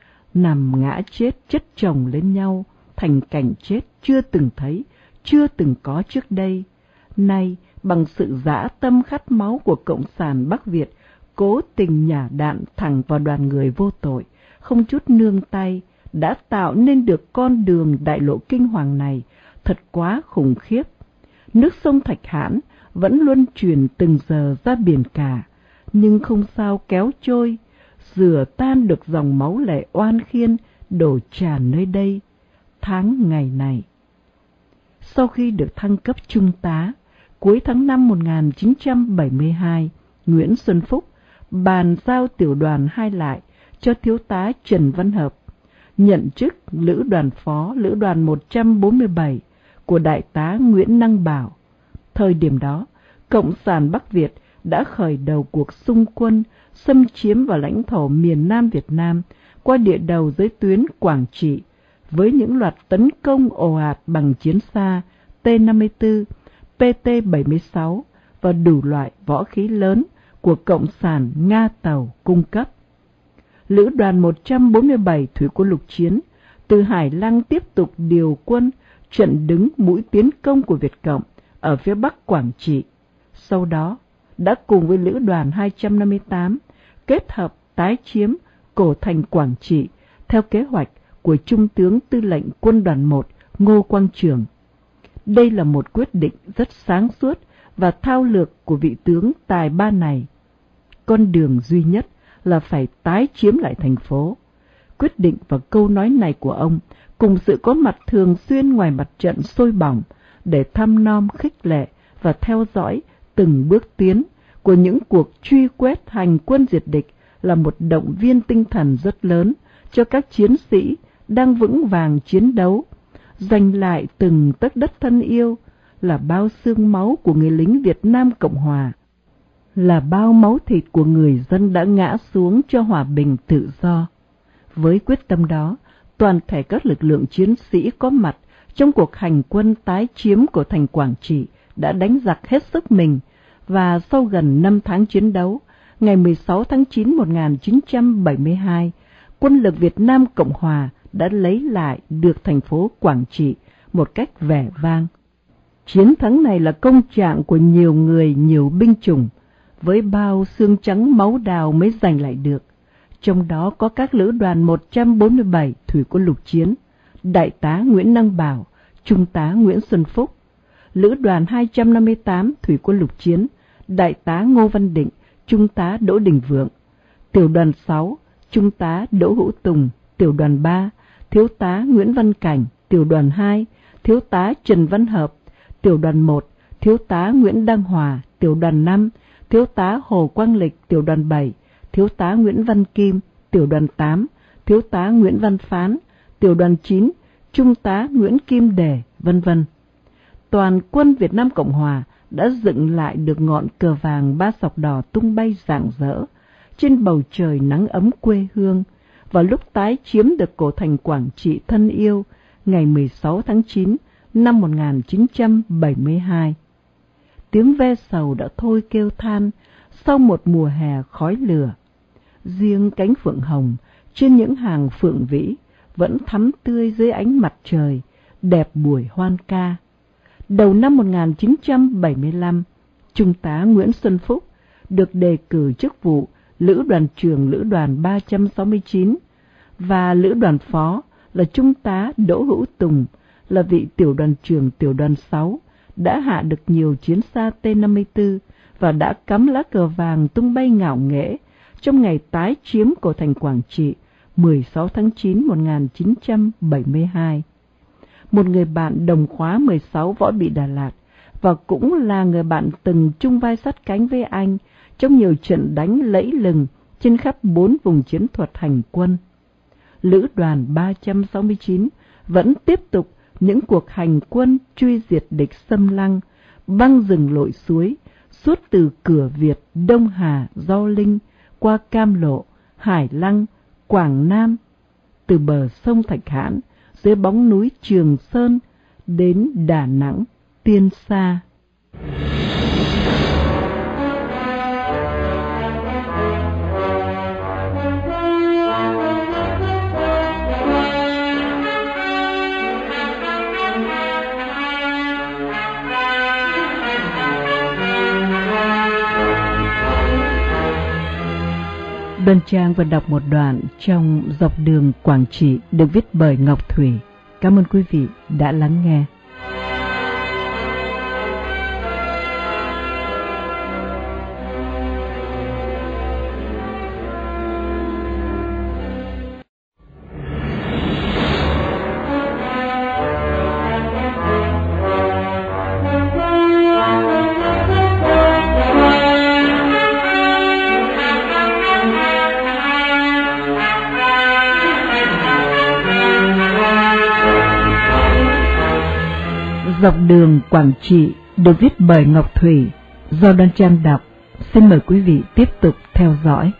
nằm ngã chết chất chồng lên nhau, thành cảnh chết chưa từng thấy, chưa từng có trước đây. Nay, bằng sự dã tâm khát máu của Cộng sản Bắc Việt, cố tình nhả đạn thẳng vào đoàn người vô tội, không chút nương tay, đã tạo nên được con đường đại lộ kinh hoàng này, thật quá khủng khiếp. Nước sông Thạch Hãn vẫn luân chuyển từng giờ ra biển cả, nhưng không sao kéo trôi, rửa tan được dòng máu lệ oan khiên đổ tràn nơi đây, tháng ngày này. Sau khi được thăng cấp trung tá, cuối tháng năm một nghìn chín trăm bảy mươi hai, Nguyễn Xuân Phúc bàn giao tiểu đoàn hai lại cho thiếu tá Trần Văn Hợp, nhận chức lữ đoàn phó lữ đoàn một trăm bốn mươi bảy của đại tá Nguyễn Năng Bảo. Thời điểm đó, Cộng sản Bắc Việt đã khởi đầu cuộc xung quân xâm chiếm vào lãnh thổ miền Nam Việt Nam qua địa đầu giới tuyến Quảng Trị, với những loạt tấn công ồ ạt bằng chiến xa T năm mươi tư, P T bảy mươi sáu và đủ loại võ khí lớn của Cộng sản Nga Tàu cung cấp. Lữ đoàn một trăm bốn mươi bảy Thủy quân lục chiến từ Hải Lăng tiếp tục điều quân chặn đứng mũi tiến công của Việt Cộng ở phía bắc Quảng Trị. Sau đó, đã cùng với Lữ đoàn hai trăm năm mươi tám kết hợp tái chiếm cổ thành Quảng Trị theo kế hoạch của Trung tướng Tư lệnh Quân đoàn một Ngô Quang Trường. Đây là một quyết định rất sáng suốt và thao lược của vị tướng tài ba này. Con đường duy nhất là phải tái chiếm lại thành phố. Quyết định và câu nói này của ông, cùng sự có mặt thường xuyên ngoài mặt trận sôi bỏng để thăm nom khích lệ và theo dõi từng bước tiến của những cuộc truy quét hành quân diệt địch, là một động viên tinh thần rất lớn cho các chiến sĩ đang vững vàng chiến đấu, giành lại từng tấc đất thân yêu, là bao xương máu của người lính Việt Nam Cộng Hòa, là bao máu thịt của người dân đã ngã xuống cho hòa bình tự do. Với quyết tâm đó, toàn thể các lực lượng chiến sĩ có mặt trong cuộc hành quân tái chiếm của thành Quảng Trị đã đánh giặc hết sức mình, và sau gần năm tháng chiến đấu, ngày mười sáu tháng chín năm một nghìn chín trăm bảy mươi hai, quân lực Việt Nam Cộng Hòa đã lấy lại được thành phố Quảng Trị một cách vẻ vang. Chiến thắng này là công trạng của nhiều người, nhiều binh chủng, với bao xương trắng máu đào mới giành lại được. Trong đó có các lữ đoàn một trăm bốn mươi bảy Thủy quân lục chiến, đại tá Nguyễn Năng Bảo, trung tá Nguyễn Xuân Phúc; lữ đoàn hai trăm năm mươi tám Thủy quân lục chiến, đại tá Ngô Văn Định, trung tá Đỗ Đình Vượng; tiểu đoàn sáu, trung tá Đỗ Hữu Tùng; tiểu đoàn ba, thiếu tá Nguyễn Văn Cảnh; tiểu đoàn hai, thiếu tá Trần Văn Hợp; tiểu đoàn một, thiếu tá Nguyễn Đăng Hòa; tiểu đoàn năm, thiếu tá Hồ Quang Lịch; tiểu đoàn bảy, thiếu tá Nguyễn Văn Kim; tiểu đoàn tám, thiếu tá Nguyễn Văn Phán; tiểu đoàn chín, trung tá Nguyễn Kim Đề, vân vân. Toàn quân Việt Nam Cộng Hòa đã dựng lại được ngọn cờ vàng ba sọc đỏ tung bay rạng rỡ trên bầu trời nắng ấm quê hương, vào lúc tái chiếm được cổ thành Quảng Trị thân yêu ngày mười sáu tháng chín năm một nghìn chín trăm bảy mươi hai. Tiếng ve sầu đã thôi kêu than sau một mùa hè khói lửa. Riêng cánh phượng hồng trên những hàng phượng vĩ vẫn thắm tươi dưới ánh mặt trời, đẹp buổi hoan ca. Đầu năm một nghìn chín trăm bảy mươi lăm, Trung tá Nguyễn Xuân Phúc được đề cử chức vụ Lữ đoàn trưởng Lữ đoàn ba trăm sáu mươi chín và Lữ đoàn phó là Trung tá Đỗ Hữu Tùng là vị tiểu đoàn trưởng tiểu đoàn sáu đã hạ được nhiều chiến xa T năm mươi tư và đã cắm lá cờ vàng tung bay ngạo nghễ trong ngày tái chiếm cổ thành Quảng Trị mười sáu tháng chín một nghìn chín trăm bảy mươi hai. Một người bạn đồng khóa mười sáu Võ Bị Đà Lạt và cũng là người bạn từng chung vai sát cánh với anh trong nhiều trận đánh lẫy lừng trên khắp bốn vùng chiến thuật hành quân. Lữ đoàn ba trăm sáu mươi chín vẫn tiếp tục những cuộc hành quân truy diệt địch xâm lăng, băng rừng lội suối, suốt từ Cửa Việt, Đông Hà, Gio Linh, qua Cam Lộ, Hải Lăng, Quảng Nam, từ bờ sông Thạch Hãn, dưới bóng núi Trường Sơn, đến Đà Nẵng, Tiên Sa. Đoan Trang vừa đọc một đoạn trong Dọc đường Quảng Trị được viết bởi Ngọc Thủy. Cảm ơn quý vị đã lắng nghe. Dọc đường Quảng Trị được viết bởi Ngọc Thủy, do Đoan Trang đọc. Xin mời quý vị tiếp tục theo dõi.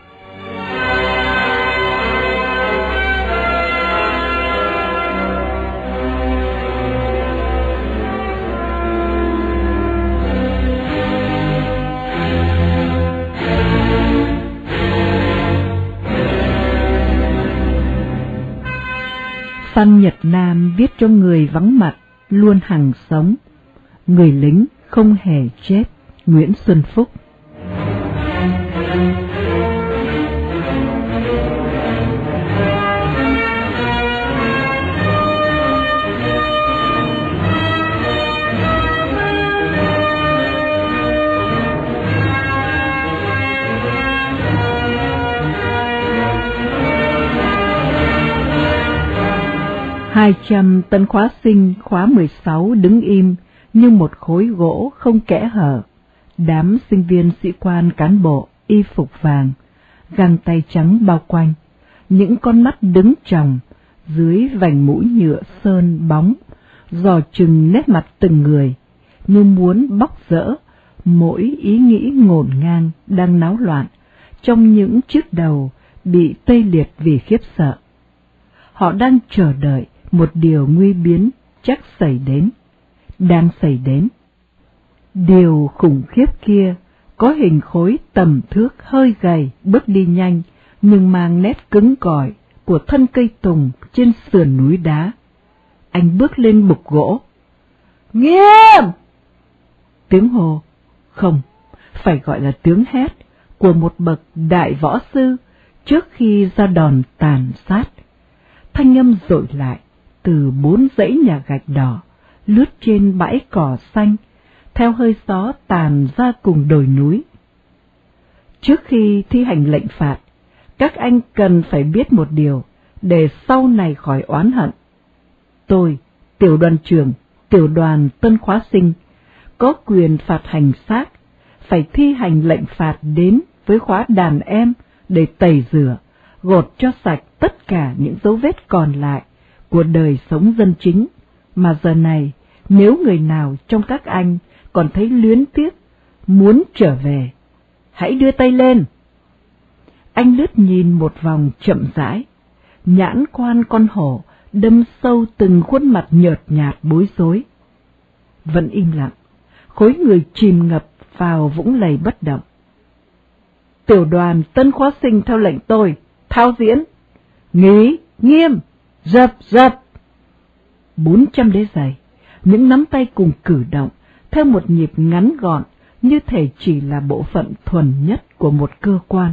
Phan Nhật Nam viết cho người vắng mặt luôn hằng sống. Người lính không hề chết. Nguyễn Xuân Phúc. Hai trăm tân khóa sinh khóa mười sáu đứng im như một khối gỗ không kẽ hở. Đám sinh viên sĩ quan cán bộ y phục vàng, găng tay trắng bao quanh, những con mắt đứng tròng dưới vành mũ nhựa sơn bóng, dò chừng nét mặt từng người, như muốn bóc rỡ mỗi ý nghĩ ngổn ngang đang náo loạn trong những chiếc đầu bị tê liệt vì khiếp sợ. Họ đang chờ đợi một điều nguy biến chắc xảy đến, đang xảy đến. Điều khủng khiếp kia có hình khối tầm thước hơi gầy bước đi nhanh nhưng mang nét cứng cỏi của thân cây tùng trên sườn núi đá. Anh bước lên bục gỗ. Nghiêm! Tiếng hô, không, phải gọi là tiếng hét của một bậc đại võ sư trước khi ra đòn tàn sát. Thanh âm dội lại từ bốn dãy nhà gạch đỏ lướt trên bãi cỏ xanh, theo hơi gió tàn ra cùng đồi núi. Trước khi thi hành lệnh phạt, các anh cần phải biết một điều để sau này khỏi oán hận. Tôi, tiểu đoàn trưởng, tiểu đoàn tân khóa sinh, có quyền phạt hành xác, phải thi hành lệnh phạt đến với khóa đàn em để tẩy rửa, gột cho sạch tất cả những dấu vết còn lại của đời sống dân chính, mà giờ này nếu người nào trong các anh còn thấy luyến tiếc, muốn trở về, hãy đưa tay lên. Anh lướt nhìn một vòng chậm rãi, nhãn quan con hổ đâm sâu từng khuôn mặt nhợt nhạt bối rối. Vẫn im lặng, khối người chìm ngập vào vũng lầy bất động. Tiểu đoàn Tân Khóa Sinh theo lệnh tôi, thao diễn, nghỉ, nghiêm, dập, dập. Bốn trăm đế giày, những nắm tay cùng cử động, theo một nhịp ngắn gọn, như thể chỉ là bộ phận thuần nhất của một cơ quan.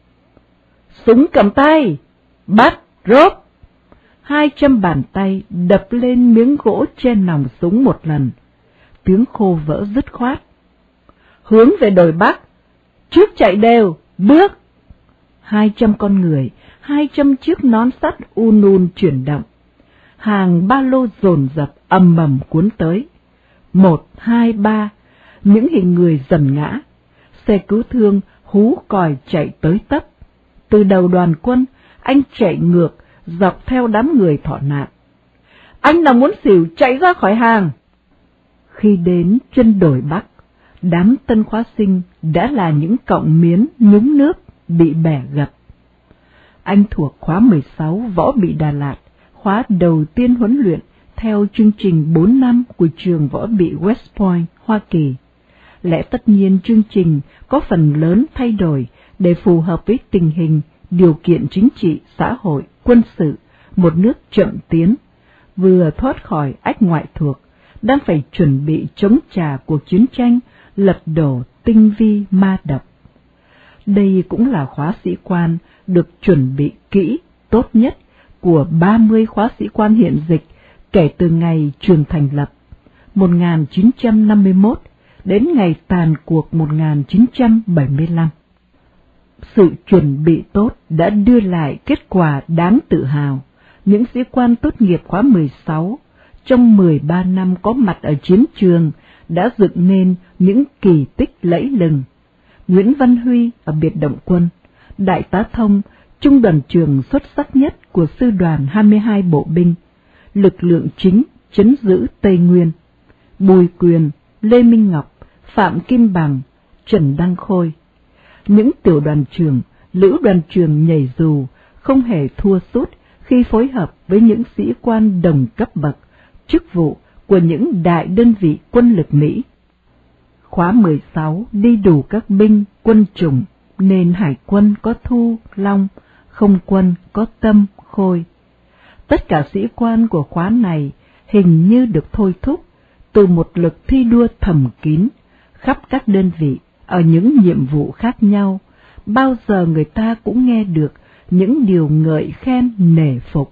Súng cầm tay, bắt, rốp. Hai trăm bàn tay đập lên miếng gỗ trên nòng súng một lần, tiếng khô vỡ dứt khoát. Hướng về đồi Bắc, trước chạy đều, bước. Hai trăm con người, hai trăm chiếc nón sắt un un chuyển động. Hàng ba lô dồn dập ầm ầm cuốn tới. Một, hai, ba, những hình người dần ngã. Xe cứu thương hú còi chạy tới tấp. Từ đầu đoàn quân, anh chạy ngược, dọc theo đám người thọ nạn. Anh nào muốn xỉu chạy ra khỏi hàng. Khi đến chân đồi Bắc, đám Tân Khóa Sinh đã là những cọng miến nhúng nước bị bẻ gập. Anh thuộc khóa mười sáu Võ bị Đà Lạt, khóa đầu tiên huấn luyện theo chương trình bốn năm của trường Võ bị West Point, Hoa Kỳ. Lẽ tất nhiên chương trình có phần lớn thay đổi để phù hợp với tình hình, điều kiện chính trị, xã hội, quân sự, một nước chậm tiến, vừa thoát khỏi ách ngoại thuộc, đang phải chuẩn bị chống trả cuộc chiến tranh, lật đổ tinh vi ma độc. Đây cũng là khóa sĩ quan được chuẩn bị kỹ, tốt nhất của ba mươi khóa sĩ quan hiện dịch kể từ ngày trường thành lập, một nghìn chín trăm năm mươi mốt, đến ngày tàn cuộc một nghìn chín trăm bảy mươi lăm. Sự chuẩn bị tốt đã đưa lại kết quả đáng tự hào. Những sĩ quan tốt nghiệp khóa mười sáu, trong mười ba năm có mặt ở chiến trường, đã dựng nên những kỳ tích lẫy lừng. Nguyễn Văn Huy ở biệt động quân, đại tá Thông, trung đoàn trưởng xuất sắc nhất của sư đoàn hai mươi hai bộ binh, lực lượng chính trấn giữ Tây Nguyên. Bùi Quyền, Lê Minh Ngọc, Phạm Kim Bằng, Trần Đăng Khôi. Những tiểu đoàn trưởng, lữ đoàn trưởng nhảy dù không hề thua sút khi phối hợp với những sĩ quan đồng cấp bậc, chức vụ của những đại đơn vị quân lực Mỹ. Khóa mười sáu đi đủ các binh, quân chủng, nên hải quân có Thu, Long, không quân có Tâm, Khôi. Tất cả sĩ quan của khóa này hình như được thôi thúc từ một lực thi đua thầm kín khắp các đơn vị ở những nhiệm vụ khác nhau. Bao giờ người ta cũng nghe được những điều ngợi khen nể phục.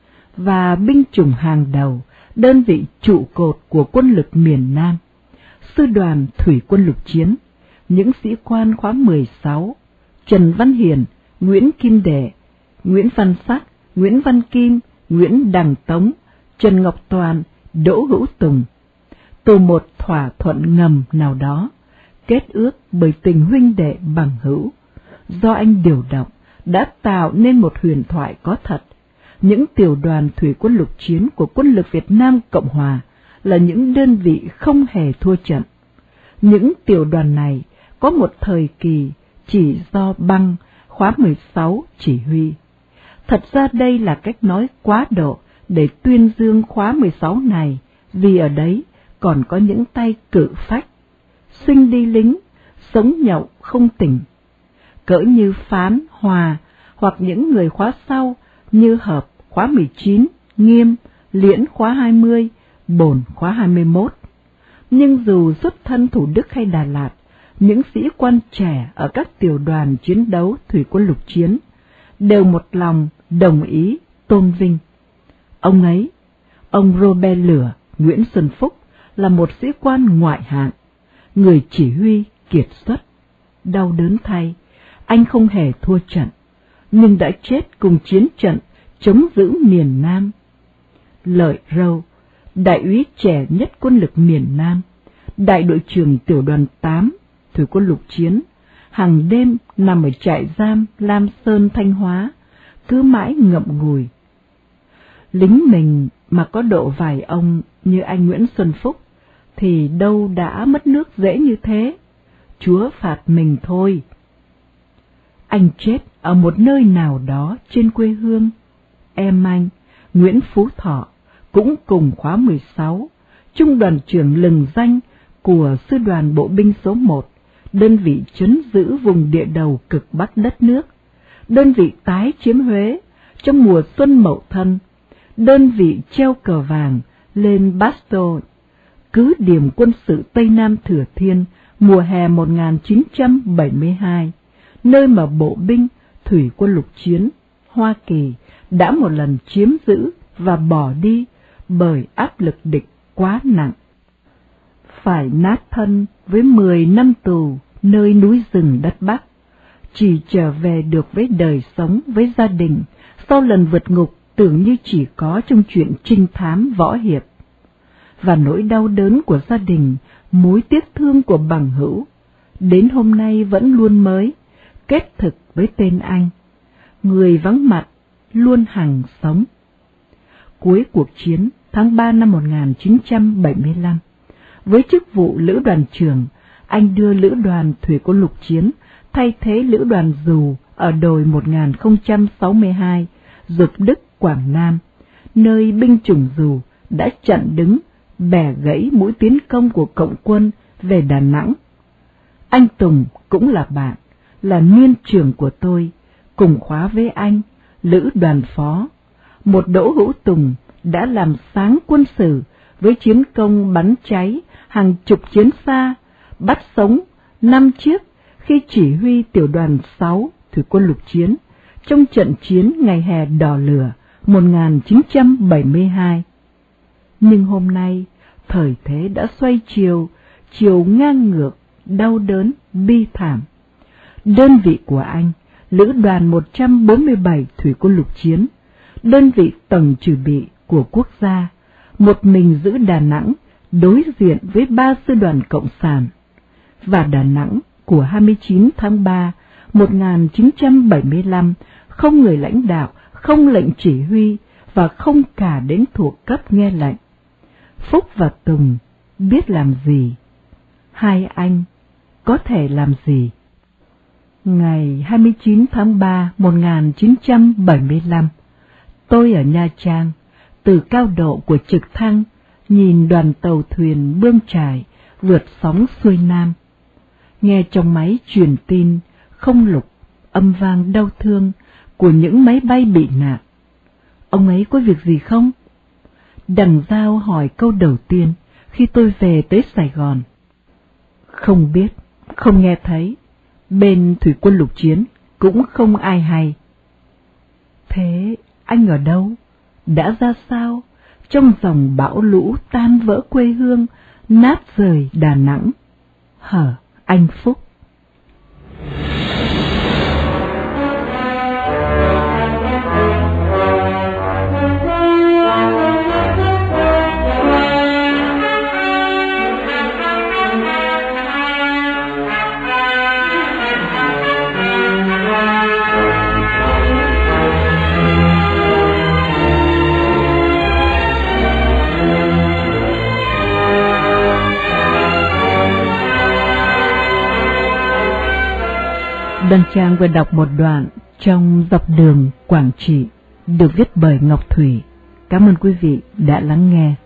Và binh chủng hàng đầu, đơn vị trụ cột của quân lực miền Nam, sư đoàn thủy quân lục chiến, những sĩ quan khóa mười sáu, Trần Văn Hiền, Nguyễn Kim Đệ, Nguyễn Văn Sắc, Nguyễn Văn Kim, Nguyễn Đằng Tống, Trần Ngọc Toàn, Đỗ Hữu Tùng. Từ một thỏa thuận ngầm nào đó, kết ước bởi tình huynh đệ bằng hữu, do anh điều động, đã tạo nên một huyền thoại có thật. Những tiểu đoàn thủy quân lục chiến của quân lực Việt Nam Cộng Hòa là những đơn vị không hề thua trận. Những tiểu đoàn này có một thời kỳ chỉ do Băng, khóa mười sáu chỉ huy. Thật ra đây là cách nói quá độ để tuyên dương khóa mười sáu này, vì ở đấy còn có những tay cự phách, sinh đi lính, sống nhậu không tỉnh, cỡ như Phán, Hòa, hoặc những người khóa sau như Hợp khóa mười chín, Nghiêm, Liễn khóa hai mươi, Bồn khóa hai mươi mốt. Nhưng dù xuất thân Thủ Đức hay Đà Lạt, những sĩ quan trẻ ở các tiểu đoàn chiến đấu thủy quân lục chiến đều một lòng đồng ý tôn vinh. Ông ấy, ông Robert Lửa, Nguyễn Xuân Phúc, là một sĩ quan ngoại hạng, người chỉ huy kiệt xuất. Đau đớn thay, anh không hề thua trận, nhưng đã chết cùng chiến trận chống giữ miền Nam. Lợi Râu, đại úy trẻ nhất quân lực miền Nam, đại đội trưởng tiểu đoàn tám, thủy quân lục chiến, hàng đêm nằm ở trại giam Lam Sơn, Thanh Hóa, cứ mãi ngậm ngùi. Lính mình mà có độ vài ông như anh Nguyễn Xuân Phúc, thì đâu đã mất nước dễ như thế. Chúa phạt mình thôi. Anh chết ở một nơi nào đó trên quê hương. Em anh, Nguyễn Phú Thọ, cũng cùng khóa mười sáu, trung đoàn trưởng lừng danh của sư đoàn bộ binh số một, đơn vị trấn giữ vùng địa đầu cực bắc đất nước, đơn vị tái chiếm Huế trong mùa xuân Mậu Thân, đơn vị treo cờ vàng lên Basto, cứ điểm quân sự Tây Nam Thừa Thiên mùa hè một nghìn chín trăm bảy mươi hai, nơi mà bộ binh thủy quân lục chiến Hoa Kỳ đã một lần chiếm giữ và bỏ đi bởi áp lực địch quá nặng. Phải nát thân với mười năm tù nơi núi rừng đất Bắc, chỉ trở về được với đời sống với gia đình sau lần vượt ngục tưởng như chỉ có trong chuyện trinh thám võ hiệp. Và nỗi đau đớn của gia đình, mối tiếc thương của bằng hữu, đến hôm nay vẫn luôn mới, kết thực với tên anh, người vắng mặt, luôn hằng sống. Cuối cuộc chiến tháng ba năm một nghìn chín trăm bảy mươi lăm, với chức vụ lữ đoàn trưởng, anh đưa lữ đoàn thủy quân lục chiến thay thế lữ đoàn dù ở đồi một nghìn không trăm sáu mươi hai, Dục Đức, Quảng Nam, nơi binh chủng dù đã chặn đứng, bẻ gãy mũi tiến công của Cộng quân về Đà Nẵng. Anh Tùng cũng là bạn, là niên trưởng của tôi, cùng khóa với anh, lữ đoàn phó. Một Đỗ Hữu Tùng đã làm sáng quân sự với chiến công bắn cháy hàng chục chiến xa, bắt sống năm chiếc khi chỉ huy tiểu đoàn sáu thủy quân lục chiến trong trận chiến ngày hè đỏ lửa một nghìn chín trăm bảy mươi hai. Nhưng hôm nay, thời thế đã xoay chiều, chiều ngang ngược, đau đớn, bi thảm. Đơn vị của anh, lữ đoàn một trăm bốn mươi bảy thủy quân lục chiến, đơn vị tổng trừ bị của quốc gia, một mình giữ Đà Nẵng đối diện với ba sư đoàn Cộng sản. Và Đà Nẵng của hai mươi chín tháng ba một nghìn chín trăm bảy mươi lăm không người lãnh đạo, không lệnh chỉ huy và không cả đến thuộc cấp nghe lệnh. Phúc và Tùng biết làm gì? Hai anh có thể làm gì? Ngày hai mươi chín tháng ba một nghìn chín trăm bảy mươi lăm, tôi ở Nha Trang, từ cao độ của trực thăng, nhìn đoàn tàu thuyền bươn trải, vượt sóng xuôi Nam. Nghe trong máy truyền tin, không lục, âm vang đau thương của những máy bay bị nạn. Ông ấy có việc gì không? Đằng Giao hỏi câu đầu tiên khi tôi về tới Sài Gòn. Không biết, không nghe thấy, bên thủy quân lục chiến cũng không ai hay. Thế anh ở đâu? Đã ra sao? Trong dòng bão lũ tan vỡ quê hương, nát rời Đà Nẵng. Hở anh Phúc. Đăng Trang vừa đọc một đoạn trong Dọc đường Quảng Trị, được viết bởi Ngọc Thủy. Cảm ơn quý vị đã lắng nghe.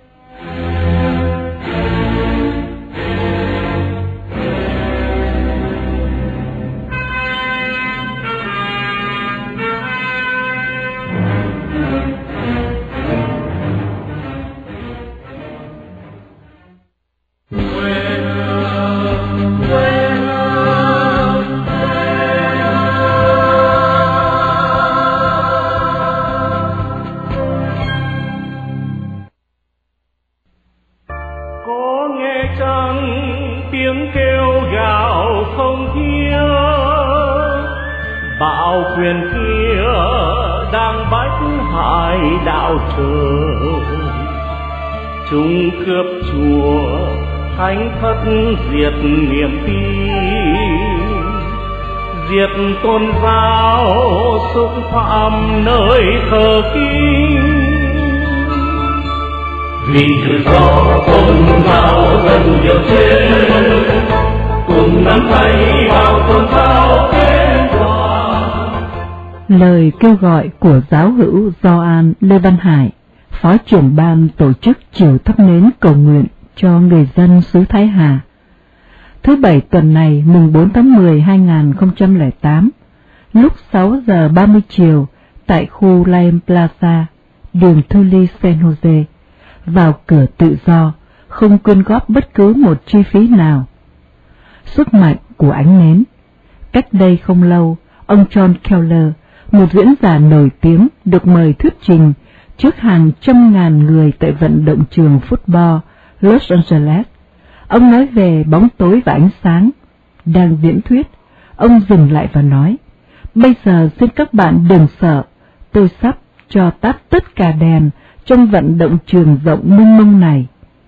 Chúng cướp chùa thánh thất, diệt niềm tin, diệt tôn giáo, xúc phạm nơi thờ kính. Vì tự do tôn giáo gần nhiều trên, cùng nắm tay vào tôn giáo kết hòa. Lời kêu gọi của giáo hữu Gioan Lê Văn Hải, Phó trưởng ban tổ chức chiều thắp nến cầu nguyện cho người dân xứ Thái Hà. Thứ Bảy tuần này, mùng bốn tháng mười hai nghìn không trăm lẻ tám, lúc sáu giờ ba mươi chiều, tại khu Lion Plaza, đường Tully San Jose, vào cửa tự do, không quyên góp bất cứ một chi phí nào. Sức mạnh của ánh nến. Cách đây không lâu, ông John Keller, một diễn giả nổi tiếng, được mời thuyết trình trước hàng trăm ngàn người tại vận động trường football Los Angeles. Ông nói về bóng tối và ánh sáng. Đang diễn thuyết, ông dừng lại và nói, bây giờ xin các bạn đừng sợ, tôi sắp cho tắt tất cả đèn trong vận động trường rộng mênh mông này.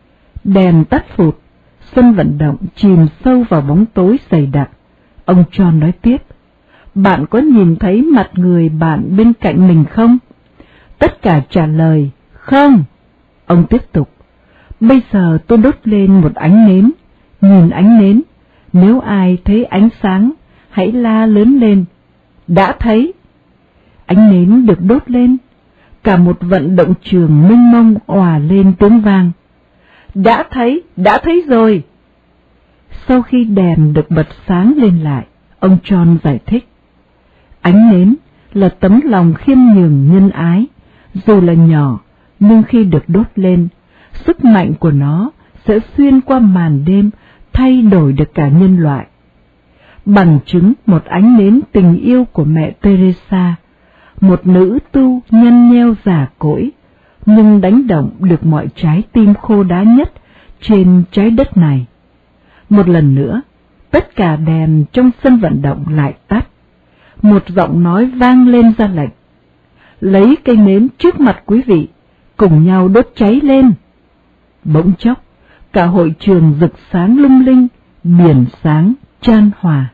Đèn tắt phụt, sân vận động chìm sâu vào bóng tối dày đặc. Ông John nói tiếp, bạn có nhìn thấy mặt người bạn bên cạnh mình không? Tất cả trả lời, không. Ông tiếp tục, bây giờ tôi đốt lên một ánh nến, nhìn ánh nến, nếu ai thấy ánh sáng, hãy la lớn lên, đã thấy. Ánh nến được đốt lên, cả một vận động trường mênh mông òa lên tiếng vang, đã thấy, đã thấy rồi. Sau khi đèn được bật sáng lên lại, ông John giải thích, ánh nến là tấm lòng khiêm nhường nhân ái, dù là nhỏ, nhưng khi được đốt lên, sức mạnh của nó sẽ xuyên qua màn đêm, thay đổi được cả nhân loại. Bằng chứng một ánh nến tình yêu của mẹ Teresa, một nữ tu nhăn nheo già cỗi, nhưng đánh động được mọi trái tim khô đá nhất trên trái đất này. Một lần nữa, tất cả đèn trong sân vận động lại tắt. Một giọng nói vang lên ra lệnh, lấy cây nến trước mặt quý vị, cùng nhau đốt cháy lên. Bỗng chốc, cả hội trường rực sáng lung linh, biển sáng chan hòa.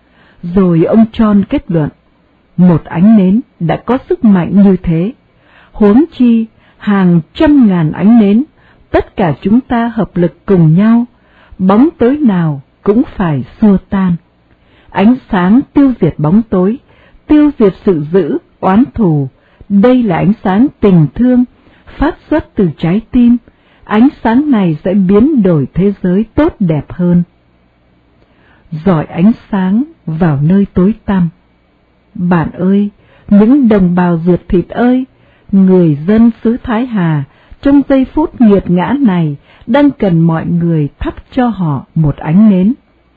Rồi ông John kết luận, một ánh nến đã có sức mạnh như thế, huống chi hàng trăm ngàn ánh nến, tất cả chúng ta hợp lực cùng nhau, bóng tối nào cũng phải xua tan. Ánh sáng tiêu diệt bóng tối, tiêu diệt sự dữ, oán thù. Đây là ánh sáng tình thương, phát xuất từ trái tim. Ánh sáng này sẽ biến đổi thế giới tốt đẹp hơn. Dọi ánh sáng vào nơi tối tăm. Bạn ơi, những đồng bào ruột thịt ơi, người dân xứ Thái Hà trong giây phút nghiệt ngã này đang cần mọi người thắp cho họ một ánh nến,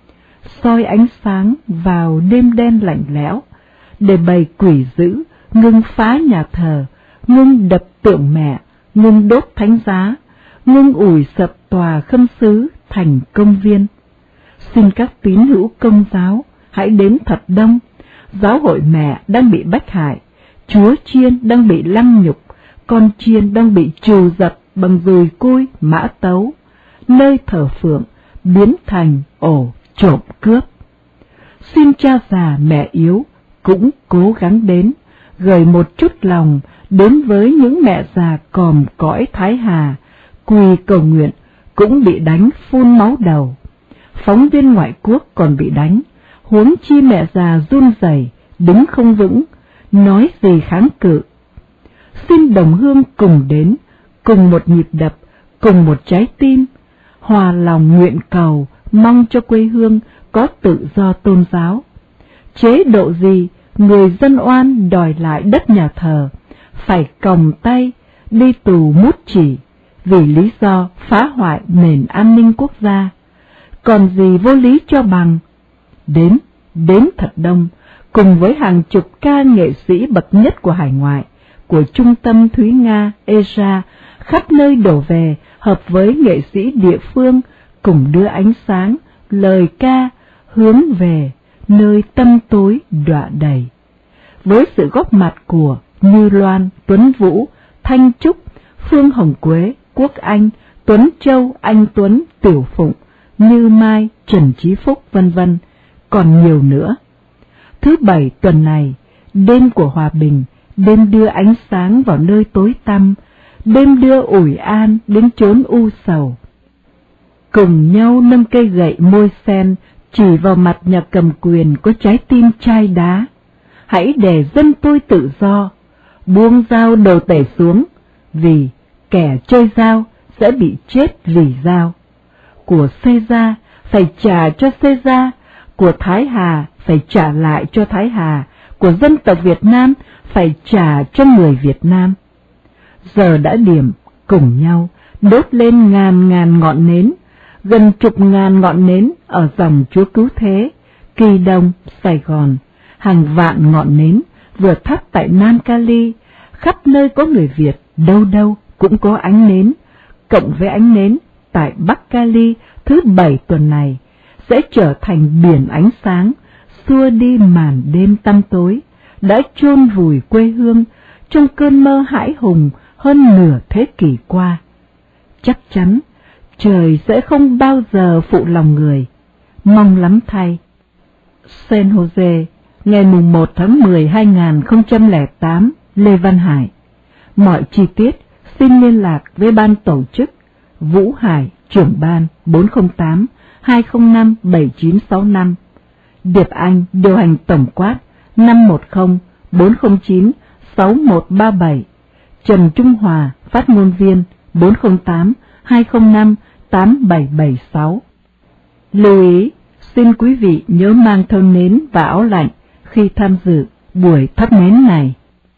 soi ánh sáng vào đêm đen lạnh lẽo, để bầy quỷ dữ ngưng phá nhà thờ, ngưng đập tượng mẹ, ngưng đốt thánh giá, ngưng ủi sập tòa khâm sứ thành công viên. Xin các tín hữu Công giáo hãy đến thật đông. Giáo hội mẹ đang bị bách hại, Chúa Chiên đang bị lăng nhục, con chiên đang bị trừ dập bằng dùi cui mã tấu, nơi thờ phượng biến thành ổ trộm cướp. Xin cha già mẹ yếu cũng cố gắng đến, gửi một chút lòng đến với những mẹ già còm cõi Thái Hà, quỳ cầu nguyện cũng bị đánh phun máu đầu. Phóng viên ngoại quốc còn bị đánh, huống chi mẹ già run rẩy đứng không vững, nói gì kháng cự. Xin đồng hương cùng đến, cùng một nhịp đập, cùng một trái tim, hòa lòng nguyện cầu, mong cho quê hương có tự do tôn giáo. Chế độ gì người dân oan đòi lại đất nhà thờ, phải còng tay đi tù mút chỉ vì lý do phá hoại nền an ninh quốc gia. Còn gì vô lý cho bằng. Đến, đến thật đông, cùng với hàng chục ca nghệ sĩ bậc nhất của hải ngoại, của trung tâm Thúy Nga, e rờ a, khắp nơi đổ về, hợp với nghệ sĩ địa phương, cùng đưa ánh sáng, lời ca, hướng về nơi tâm tối đọa đầy. Với sự góp mặt của Như Loan, Tuấn Vũ, Thanh Trúc, Phương Hồng Quế, Quốc Anh, Tuấn Châu, Anh Tuấn, Tiểu Phụng, Như Mai, Trần Chí Phúc, vân vân, còn nhiều nữa. Thứ Bảy tuần này, đêm của hòa bình, đêm đưa ánh sáng vào nơi tối tăm, đêm đưa ủi an đến chốn u sầu. Cùng nhau nâng cây gậy môi sen chỉ vào mặt nhà cầm quyền có trái tim chai đá. hãy để dân tôi tự do, buông dao đầu tể xuống, vì kẻ chơi dao sẽ bị chết vì dao. Của Caesar phải trả cho Caesar, của Thái Hà phải trả lại cho Thái Hà, của dân tộc Việt Nam phải trả cho người Việt Nam. Giờ đã điểm, cùng nhau đốt lên ngàn ngàn ngọn nến, gần chục ngàn ngọn nến ở dòng Chúa Cứu Thế, Kỳ Đông, Sài Gòn, hàng vạn ngọn nến vừa thắp tại Nam Cali, khắp nơi có người Việt, đâu đâu cũng có ánh nến, cộng với ánh nến tại Bắc Cali thứ bảy tuần này sẽ trở thành biển ánh sáng, xua đi màn đêm tăm tối, đã chôn vùi quê hương trong cơn mơ hãi hùng hơn nửa thế kỷ qua. Chắc chắn trời sẽ không bao giờ phụ lòng người, mong lắm thay. San Jose, ngày mùng một tháng mười hai nghìn không trăm lẻ tám, Lê Văn Hải. Mọi chi tiết xin liên lạc với ban tổ chức Vũ Hải, trưởng ban bốn không tám hai không năm bảy chín sáu năm. Điệp Anh, điều hành tổng quát năm một không bốn không chín sáu một ba bảy. Trần Trung Hòa, phát ngôn viên bốn không tám hai không năm tám bảy bảy sáu. Lưu ý, xin quý vị nhớ mang theo nến và áo lạnh khi tham dự buổi thắp nến này.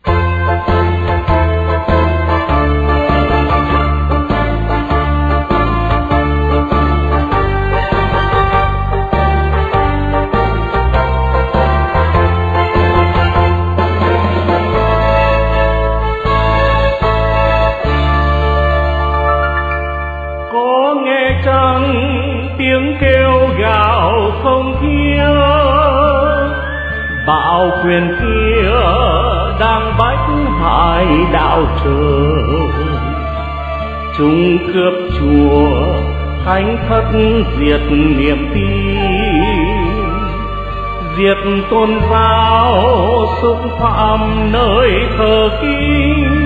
Bạo quyền kia đang bách hại đạo trời, chúng cướp chùa thánh thất, diệt niềm tin, diệt tôn giáo, xúc phạm nơi thờ kính.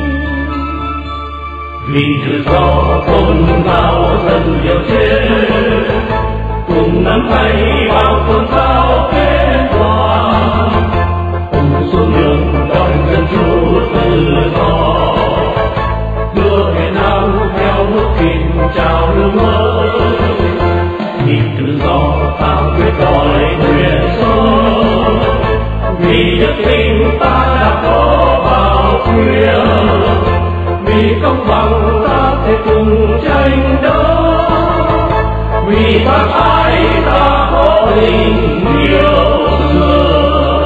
Vì tự do tôn giáo dân liều chết, cùng nắm tay vào tôn giáo kết quả, cùng xuống đường đòi dân chủ tự do, đưa Việt Nam theo bước tìm trào lưu mới. Vì tự do ta quyết đòi quyền sống, vì đức tin ta đã có bảo quyền, vì công bằng ta thể cùng tranh đấu, vì bác ái ta có tình yêu xưa.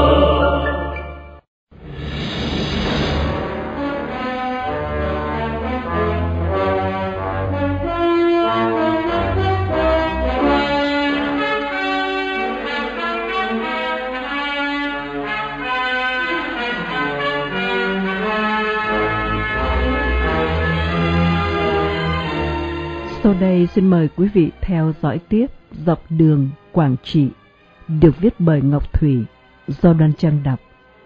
Sau đây xin mời quý vị theo dõi tiếp Dọc đường Quảng Trị, được viết bởi Ngọc Thủy, do Đoan Trang đọc.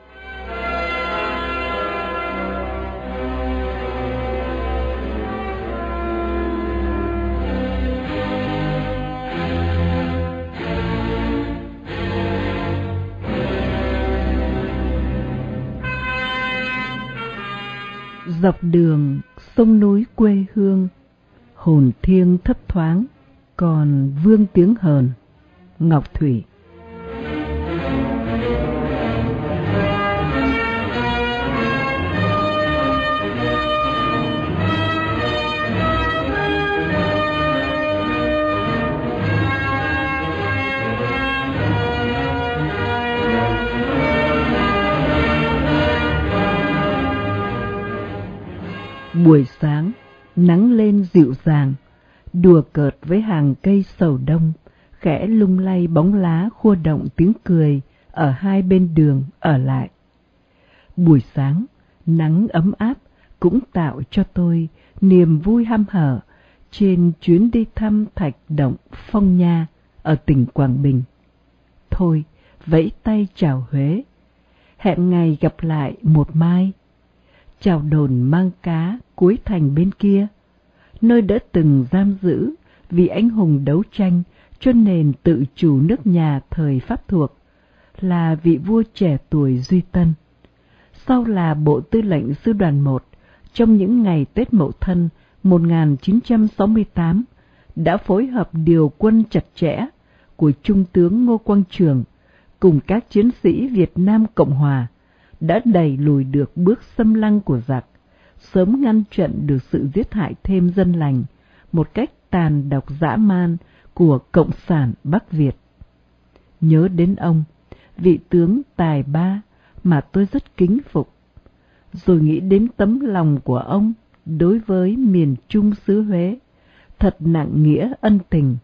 Dọc đường sông núi quê hương, hồn thiêng thấp thoáng, còn vương tiếng hờn. Ngọc Thủy. Buổi sáng, nắng lên dịu dàng, đùa cợt với hàng cây sầu đông, khẽ lung lay bóng lá khua động tiếng cười ở hai bên đường ở lại. Buổi sáng, nắng ấm áp cũng tạo cho tôi niềm vui hăm hở trên chuyến đi thăm thạch động Phong Nha ở tỉnh Quảng Bình. Thôi, vẫy tay chào Huế, hẹn ngày gặp lại một mai. Chào đồn mang cá cuối thành bên kia, nơi đã từng giam giữ vì anh hùng đấu tranh cho nền tự chủ nước nhà thời Pháp thuộc, là vị vua trẻ tuổi Duy Tân, sau là Bộ Tư lệnh Sư đoàn một trong những ngày Tết Mậu Thân một nghìn chín trăm sáu mươi tám đã phối hợp điều quân chặt chẽ của Trung tướng Ngô Quang Trường cùng các chiến sĩ Việt Nam Cộng Hòa đã đẩy lùi được bước xâm lăng của giặc, sớm ngăn chặn được sự giết hại thêm dân lành một cách tàn độc dã man của Cộng sản Bắc Việt. Nhớ đến ông, vị tướng tài ba mà tôi rất kính phục, rồi nghĩ đến tấm lòng của ông đối với miền Trung xứ Huế, thật nặng nghĩa ân tình.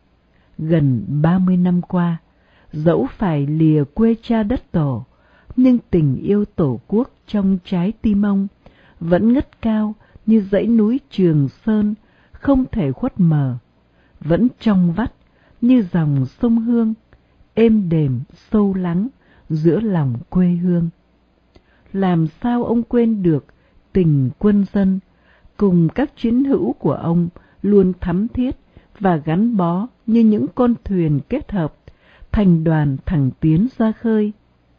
Gần ba mươi năm qua, dẫu phải lìa quê cha đất tổ, nhưng tình yêu Tổ quốc trong trái tim ông vẫn ngất cao như dãy núi Trường Sơn không thể khuất mờ, vẫn trong vắt như dòng sông Hương, êm đềm sâu lắng giữa lòng quê hương. Làm sao ông quên được tình quân dân, cùng các chiến hữu của ông luôn thắm thiết và gắn bó như những con thuyền kết hợp, thành đoàn thẳng tiến ra khơi.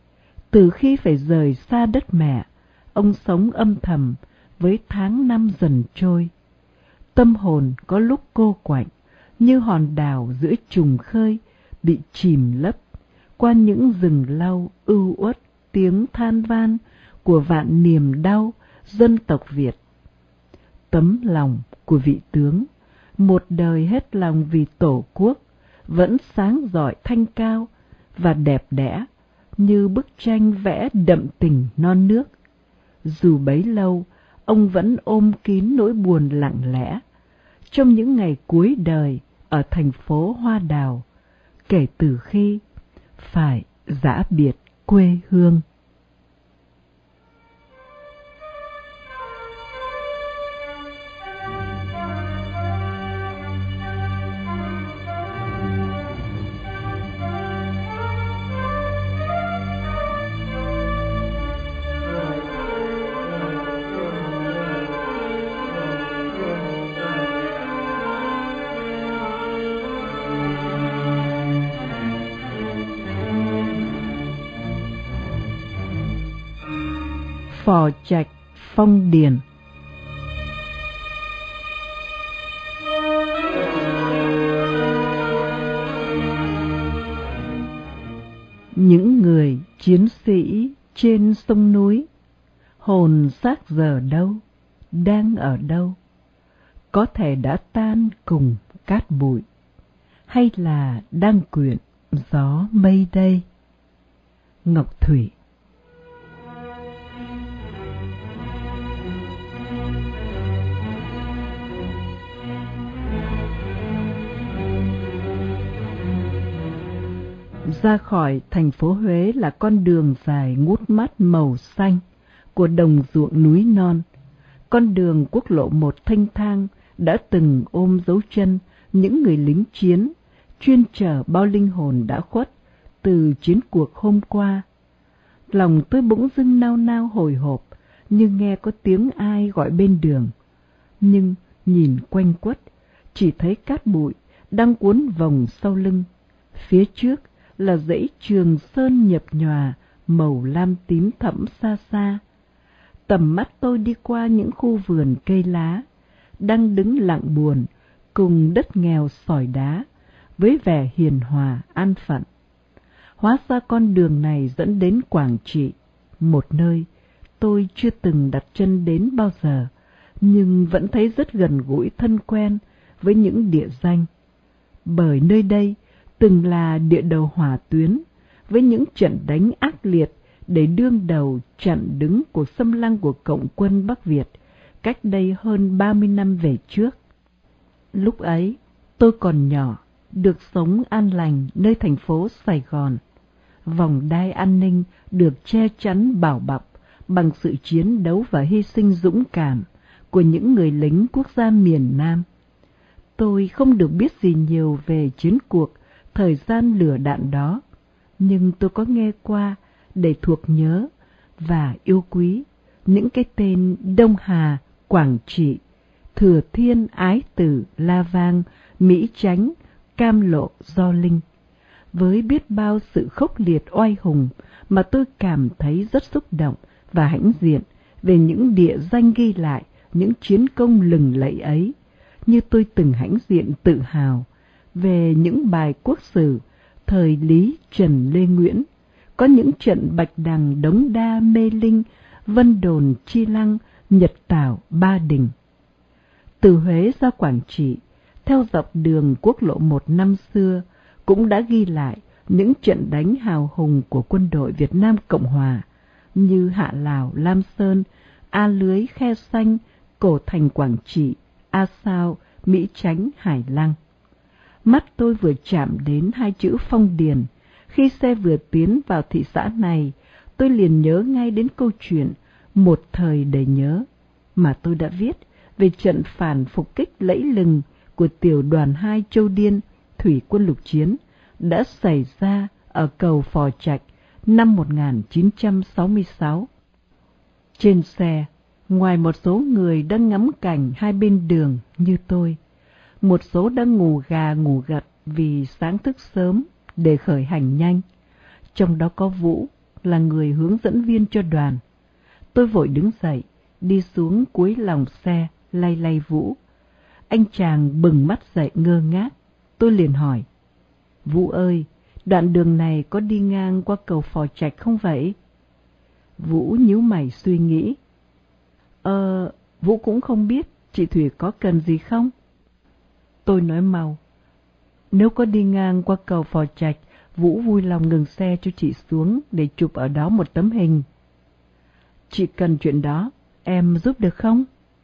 Từ khi phải rời xa đất mẹ, ông sống âm thầm với tháng năm dần trôi. Tâm hồn có lúc cô quạnh, như hòn đảo giữa trùng khơi, bị chìm lấp qua những rừng lau ưu uất tiếng than van của vạn niềm đau dân tộc Việt. Tấm lòng của vị tướng, một đời hết lòng vì Tổ quốc, vẫn sáng rọi thanh cao và đẹp đẽ như bức tranh vẽ đậm tình non nước. Dù bấy lâu, ông vẫn ôm kín nỗi buồn lặng lẽ trong những ngày cuối đời ở thành phố Hoa Đào, kể từ khi phải giã biệt quê hương. Phò Trạch Phong Điền. Những người chiến sĩ trên sông núi, hồn xác giờ đâu, đang ở đâu? Có thể đã tan cùng cát bụi, hay là đang quyện gió mây đây? Ngọc Thủy. Ra khỏi thành phố Huế là con đường dài ngút mắt màu xanh của đồng ruộng núi non. Con đường quốc lộ một thanh thang đã từng ôm dấu chân những người lính chiến, chuyên chở bao linh hồn đã khuất từ chiến cuộc hôm qua. Lòng tôi bỗng dưng nao nao hồi hộp, như nghe có tiếng ai gọi bên đường. Nhưng nhìn quanh quất, chỉ thấy cát bụi đang cuốn vòng sau lưng. Phía trước là dãy Trường Sơn nhập nhòa màu lam tím thẫm xa xa. Tầm mắt tôi đi qua những khu vườn cây lá, đang đứng lặng buồn cùng đất nghèo sỏi đá, với vẻ hiền hòa an phận. Hóa ra con đường này dẫn đến Quảng Trị, một nơi tôi chưa từng đặt chân đến bao giờ, nhưng vẫn thấy rất gần gũi thân quen với những địa danh. Bởi nơi đây từng là địa đầu hỏa tuyến, với những trận đánh ác liệt để đương đầu chặn đứng cuộc xâm lăng của Cộng quân Bắc Việt cách đây hơn ba mươi năm về trước. Lúc ấy, tôi còn nhỏ, được sống an lành nơi thành phố Sài Gòn. Vòng đai an ninh được che chắn bảo bọc bằng sự chiến đấu và hy sinh dũng cảm của những người lính quốc gia miền Nam. Tôi không được biết gì nhiều về chiến cuộc thời gian lửa đạn đó, nhưng tôi có nghe qua để thuộc nhớ và yêu quý những cái tên Đông Hà, Quảng Trị, Thừa Thiên, Ái Tử, La Vang, Mỹ Chánh, Cam Lộ, Gio Linh, với biết bao sự khốc liệt oai hùng mà tôi cảm thấy rất xúc động và hãnh diện về những địa danh ghi lại những chiến công lừng lẫy ấy, như tôi từng hãnh diện tự hào về những bài quốc sử thời Lý Trần Lê Nguyễn, có những trận Bạch Đằng, Đống Đa, Mê Linh, Vân Đồn, Chi Lăng, Nhật Tảo, Ba Đình. Từ Huế ra Quảng Trị, theo dọc đường quốc lộ một năm xưa, cũng đã ghi lại những trận đánh hào hùng của quân đội Việt Nam Cộng Hòa như Hạ Lào, Lam Sơn, A Lưới, Khe Xanh, Cổ Thành Quảng Trị, A Sao, Mỹ Chánh, Hải Lăng. Mắt tôi vừa chạm đến hai chữ Phong Điền, khi xe vừa tiến vào thị xã này, tôi liền nhớ ngay đến câu chuyện Một Thời Để Nhớ mà tôi đã viết về trận phản phục kích lẫy lừng của tiểu đoàn hai Châu Điên, thủy quân lục chiến, đã xảy ra ở cầu Phò Trạch năm một nghìn chín trăm sáu mươi sáu. Trên xe, ngoài một số người đang ngắm cảnh hai bên đường như tôi, một số đang ngủ gà ngủ gật vì sáng thức sớm để khởi hành nhanh. Trong đó có Vũ, là người hướng dẫn viên cho đoàn. Tôi vội đứng dậy, đi xuống cuối lòng xe, lay lay Vũ. Anh chàng bừng mắt dậy ngơ ngác. Tôi liền hỏi: Vũ ơi, đoạn đường này có đi ngang qua cầu Phò Trạch không vậy? Vũ nhíu mày suy nghĩ. Ờ, Vũ cũng không biết, chị Thủy có cần gì không? Tôi nói mau: nếu có đi ngang qua cầu Phò Trạch, Vũ vui lòng ngừng xe cho chị xuống để chụp ở đó một tấm hình. Chị cần chuyện đó, em giúp được không?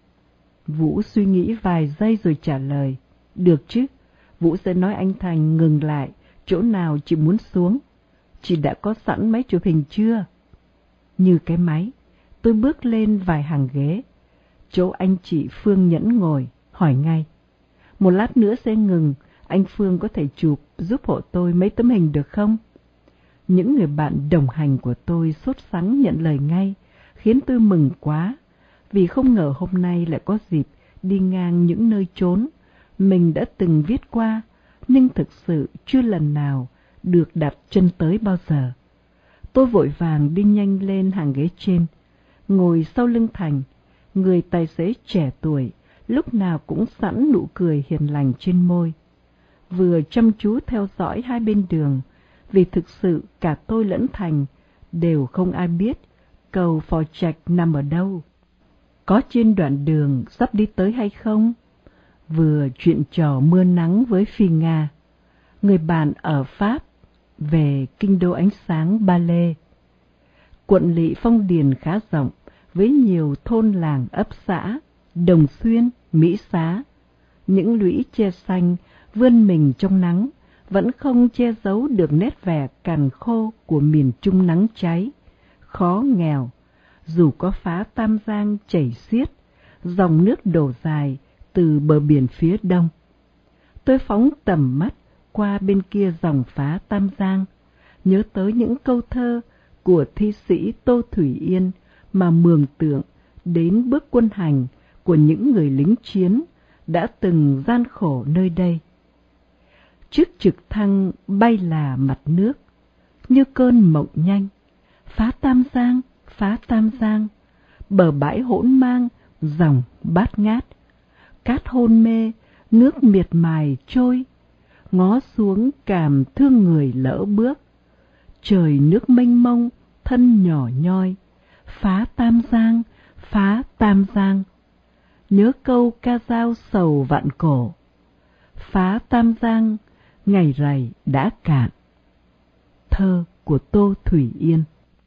Vũ suy nghĩ vài giây rồi trả lời: được chứ, Vũ sẽ nói anh Thành ngừng lại chỗ nào chị muốn xuống. Chị đã có sẵn máy chụp hình chưa? Như cái máy, tôi bước lên vài hàng ghế, chỗ anh chị Phương Nhẫn ngồi, hỏi ngay: một lát nữa sẽ ngừng, anh Phương có thể chụp giúp hộ tôi mấy tấm hình được không? Những người bạn đồng hành của tôi sốt sắng nhận lời ngay, khiến tôi mừng quá, vì không ngờ hôm nay lại có dịp đi ngang những nơi chốn mình đã từng viết qua, nhưng thực sự chưa lần nào được đặt chân tới bao giờ. Tôi vội vàng đi nhanh lên hàng ghế trên, ngồi sau lưng Thành, người tài xế trẻ tuổi, lúc nào cũng sẵn nụ cười hiền lành trên môi. Vừa chăm chú theo dõi hai bên đường, vì thực sự cả tôi lẫn Thành đều không ai biết cầu Phò Trạch nằm ở đâu, có trên đoạn đường sắp đi tới hay không. Vừa chuyện trò mưa nắng với Phi Nga, người bạn ở Pháp, về kinh đô ánh sáng Ba Lê. Quận lỵ Phong Điền khá rộng, với nhiều thôn làng ấp xã, Đồng Xuyên, Mỹ Xá. Những lũy tre xanh vươn mình trong nắng, vẫn không che giấu được nét vẻ cằn khô của miền Trung nắng cháy, khó nghèo. Dù có phá Tam Giang chảy xiết, dòng nước đổ dài từ bờ biển phía đông. Tôi phóng tầm mắt qua bên kia dòng phá Tam Giang, nhớ tới những câu thơ của thi sĩ Tô Thủy Yên mà mường tượng đến bước quân hành của những người lính chiến đã từng gian khổ nơi đây. Chiếc trực thăng bay là mặt nước, như cơn mộng nhanh, phá Tam Giang, phá Tam Giang, bờ bãi hỗn mang, dòng bát ngát, cát hôn mê, nước miệt mài trôi, ngó xuống cảm thương người lỡ bước, trời nước mênh mông, thân nhỏ nhoi, phá Tam Giang, phá Tam Giang. Nhớ câu ca dao sầu vạn cổ, phá Tam Giang, ngày rày đã cạn. Thơ của Tô Thủy Yên.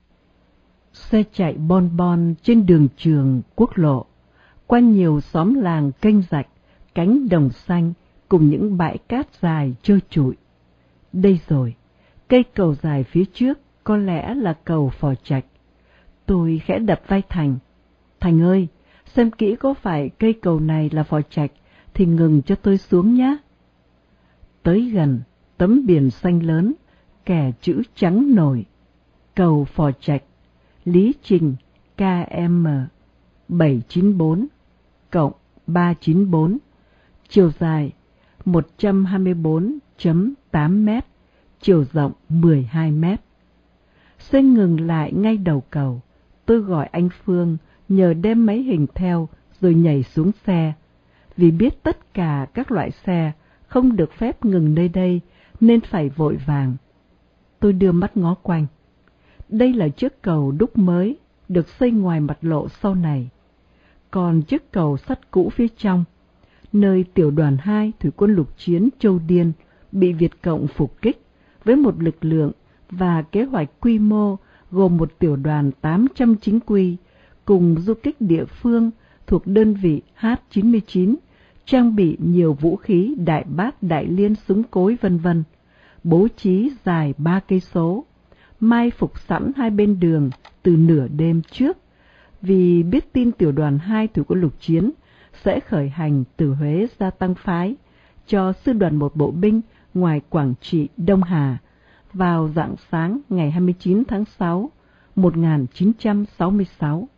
Xe chạy bon bon trên đường trường quốc lộ, qua nhiều xóm làng kênh rạch, cánh đồng xanh cùng những bãi cát dài trơ trụi. Đây rồi, cây cầu dài phía trước có lẽ là cầu Phò Trạch. Tôi khẽ đập vai Thành: Thành ơi, xem kỹ có phải cây cầu này là Phò Trạch thì ngừng cho tôi xuống nhé. Tới gần, tấm biển xanh lớn, kẻ chữ trắng nổi: cầu Phò Trạch, lý trình K M bảy chín bốn cộng ba chín bốn, chiều dài một trăm hai mươi bốn phẩy tám mét, chiều rộng mười hai mét. Xe ngừng lại ngay đầu cầu, tôi gọi anh Phương nhờ đem máy hình theo rồi nhảy xuống xe. Vì biết tất cả các loại xe không được phép ngừng nơi đây nên phải vội vàng. Tôi đưa mắt ngó quanh. Đây là chiếc cầu đúc mới, được xây ngoài mặt lộ sau này. Còn chiếc cầu sắt cũ phía trong, nơi tiểu đoàn hai Thủy quân lục chiến Châu Điên bị Việt Cộng phục kích với một lực lượng và kế hoạch quy mô gồm một tiểu đoàn tám trăm chính quy cùng du kích địa phương thuộc đơn vị H chín mươi chín, trang bị nhiều vũ khí đại bác đại liên súng cối vân vân, bố trí dài ba cây số, mai phục sẵn hai bên đường từ nửa đêm trước, vì biết tin tiểu đoàn hai Thủy quân lục chiến sẽ khởi hành từ Huế ra Tăng Phái cho sư đoàn một bộ binh ngoài Quảng Trị, Đông Hà vào rạng sáng ngày hai mươi chín tháng sáu, một nghìn chín trăm sáu mươi sáu.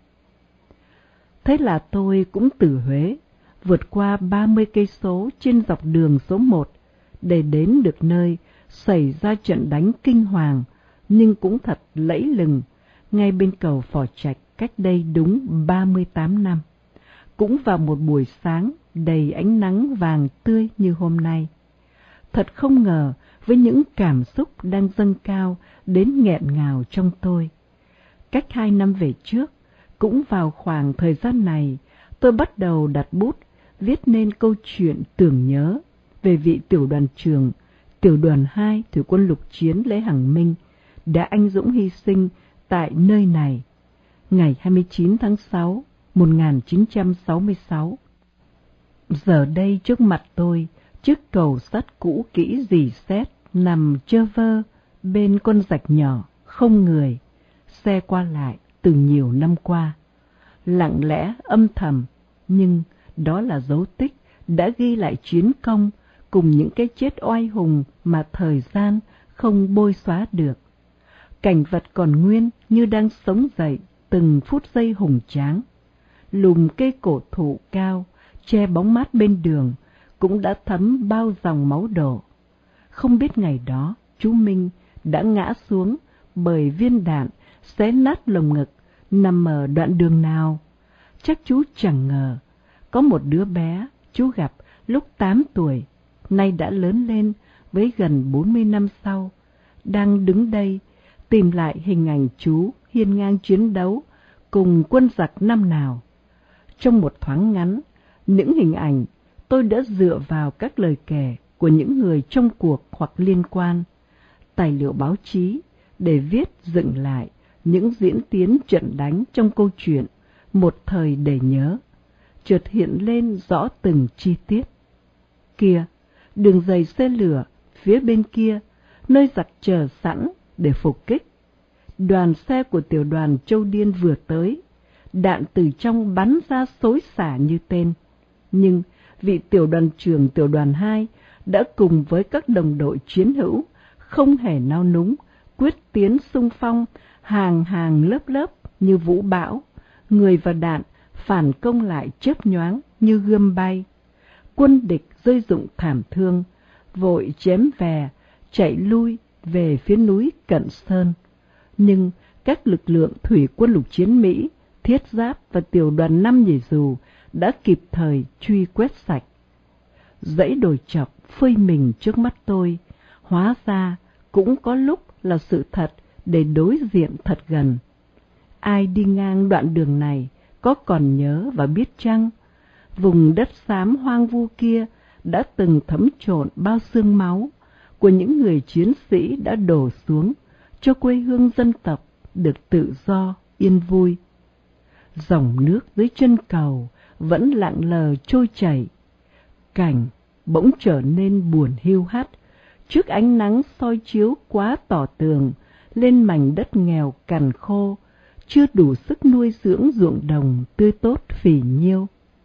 Thế là tôi cũng từ Huế vượt qua ba mươi cây số trên dọc đường số một để đến được nơi xảy ra trận đánh kinh hoàng nhưng cũng thật lẫy lừng, ngay bên cầu Phò Trạch cách đây đúng ba mươi tám năm, cũng vào một buổi sáng đầy ánh nắng vàng tươi như hôm nay. Thật không ngờ với những cảm xúc đang dâng cao đến nghẹn ngào trong tôi. Cách hai năm về trước, cũng vào khoảng thời gian này, tôi bắt đầu đặt bút viết nên câu chuyện tưởng nhớ về vị tiểu đoàn trưởng tiểu đoàn hai Thủy quân lục chiến Lê Hằng Minh đã anh dũng hy sinh tại nơi này ngày hai mươi chín tháng sáu, một nghìn chín trăm sáu mươi sáu. Giờ đây trước mặt tôi, chiếc cầu sắt cũ kỹ rỉ sét nằm trơ vơ bên con rạch nhỏ không người, xe qua lại từ nhiều năm qua, lặng lẽ âm thầm, nhưng đó là dấu tích đã ghi lại chiến công cùng những cái chết oai hùng mà thời gian không bôi xóa được. Cảnh vật còn nguyên như đang sống dậy từng phút giây hùng tráng. Lùm cây cổ thụ cao che bóng mát bên đường cũng đã thấm bao dòng máu đổ. Không biết ngày đó chú Minh đã ngã xuống bởi viên đạn xé nát lồng ngực nằm ở đoạn đường nào. Chắc chú chẳng ngờ có một đứa bé chú gặp lúc tám tuổi, nay đã lớn lên với gần bốn mươi năm sau, đang đứng đây tìm lại hình ảnh chú hiên ngang chiến đấu cùng quân giặc năm nào. Trong một thoáng ngắn, những hình ảnh tôi đã dựa vào các lời kể của những người trong cuộc hoặc liên quan, tài liệu báo chí để viết dựng lại những diễn tiến trận đánh trong câu chuyện một thời để nhớ, chợt hiện lên rõ từng chi tiết. Kia, đường dây xe lửa phía bên kia, nơi giặc chờ sẵn để phục kích. Đoàn xe của tiểu đoàn Châu Điên vừa tới, đạn từ trong bắn ra xối xả như tên. Nhưng vị tiểu đoàn trưởng tiểu đoàn hai đã cùng với các đồng đội chiến hữu không hề nao núng, quyết tiến xung phong, hàng hàng lớp lớp như vũ bão, người và đạn phản công lại chớp nhoáng như gươm bay. Quân địch rơi dụng thảm thương, vội chém về, chạy lui về phía núi Cận Sơn. Nhưng các lực lượng thủy quân lục chiến Mỹ, thiết giáp và tiểu đoàn năm nhảy dù đã kịp thời truy quét sạch. Dãy đồi chọc phơi mình trước mắt tôi, hóa ra cũng có lúc là sự thật để đối diện thật gần. Ai đi ngang đoạn đường này có còn nhớ và biết chăng, vùng đất xám hoang vu kia đã từng thấm trộn bao xương máu của những người chiến sĩ đã đổ xuống cho quê hương dân tộc được tự do, yên vui. Dòng nước dưới chân cầu vẫn lặng lờ trôi chảy. Cảnh bỗng trở nên buồn hiu hắt trước ánh nắng soi chiếu quá tỏ tường lên mảnh đất nghèo cằn khô, chưa đủ sức nuôi dưỡng ruộng đồng tươi tốt phì nhiêu.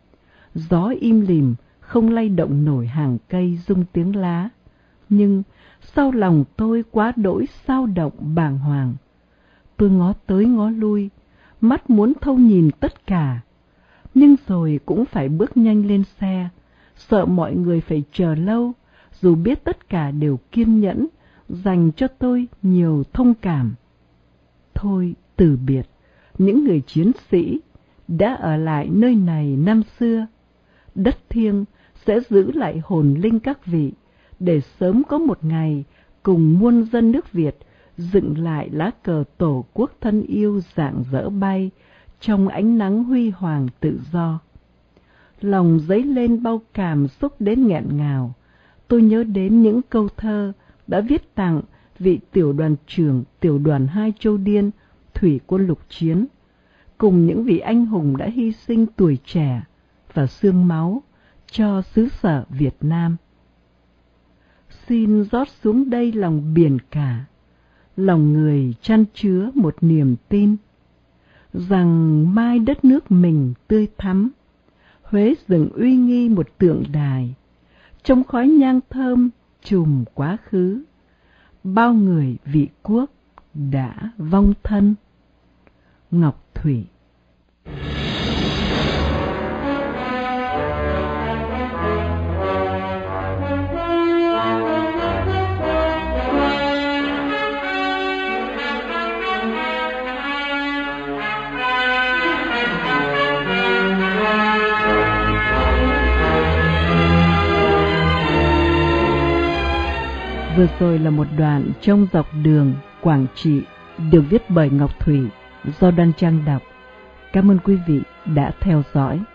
Gió im lìm không lay động nổi hàng cây rung tiếng lá, nhưng sau lòng tôi quá đỗi xao động bàng hoàng. Tôi ngó tới ngó lui, mắt muốn thâu nhìn tất cả, nhưng rồi cũng phải bước nhanh lên xe, sợ mọi người phải chờ lâu, dù biết tất cả đều kiên nhẫn, dành cho tôi nhiều thông cảm. Thôi từ biệt những người chiến sĩ đã ở lại nơi này năm xưa. Đất thiêng sẽ giữ lại hồn linh các vị, để sớm có một ngày cùng muôn dân nước Việt dựng lại lá cờ tổ quốc thân yêu rạng rỡ bay trong ánh nắng huy hoàng tự do. Lòng dấy lên bao cảm xúc đến nghẹn ngào. Tôi nhớ đến những câu thơ đã viết tặng vị tiểu đoàn trưởng tiểu đoàn hai Châu Điên, thủy quân lục chiến, cùng những vị anh hùng đã hy sinh tuổi trẻ và xương máu cho xứ sở Việt Nam. Xin rót xuống đây lòng biển cả, lòng người chan chứa một niềm tin, rằng mai đất nước mình tươi thắm, Huế dựng uy nghi một tượng đài, trong khói nhang thơm trùm quá khứ, bao người vị quốc đã vong thân. Ngọc Thủy. Vừa rồi là một đoạn trong Dọc đường Quảng Trị được viết bởi Ngọc Thủy do Đoan Trang đọc. Cảm ơn quý vị đã theo dõi.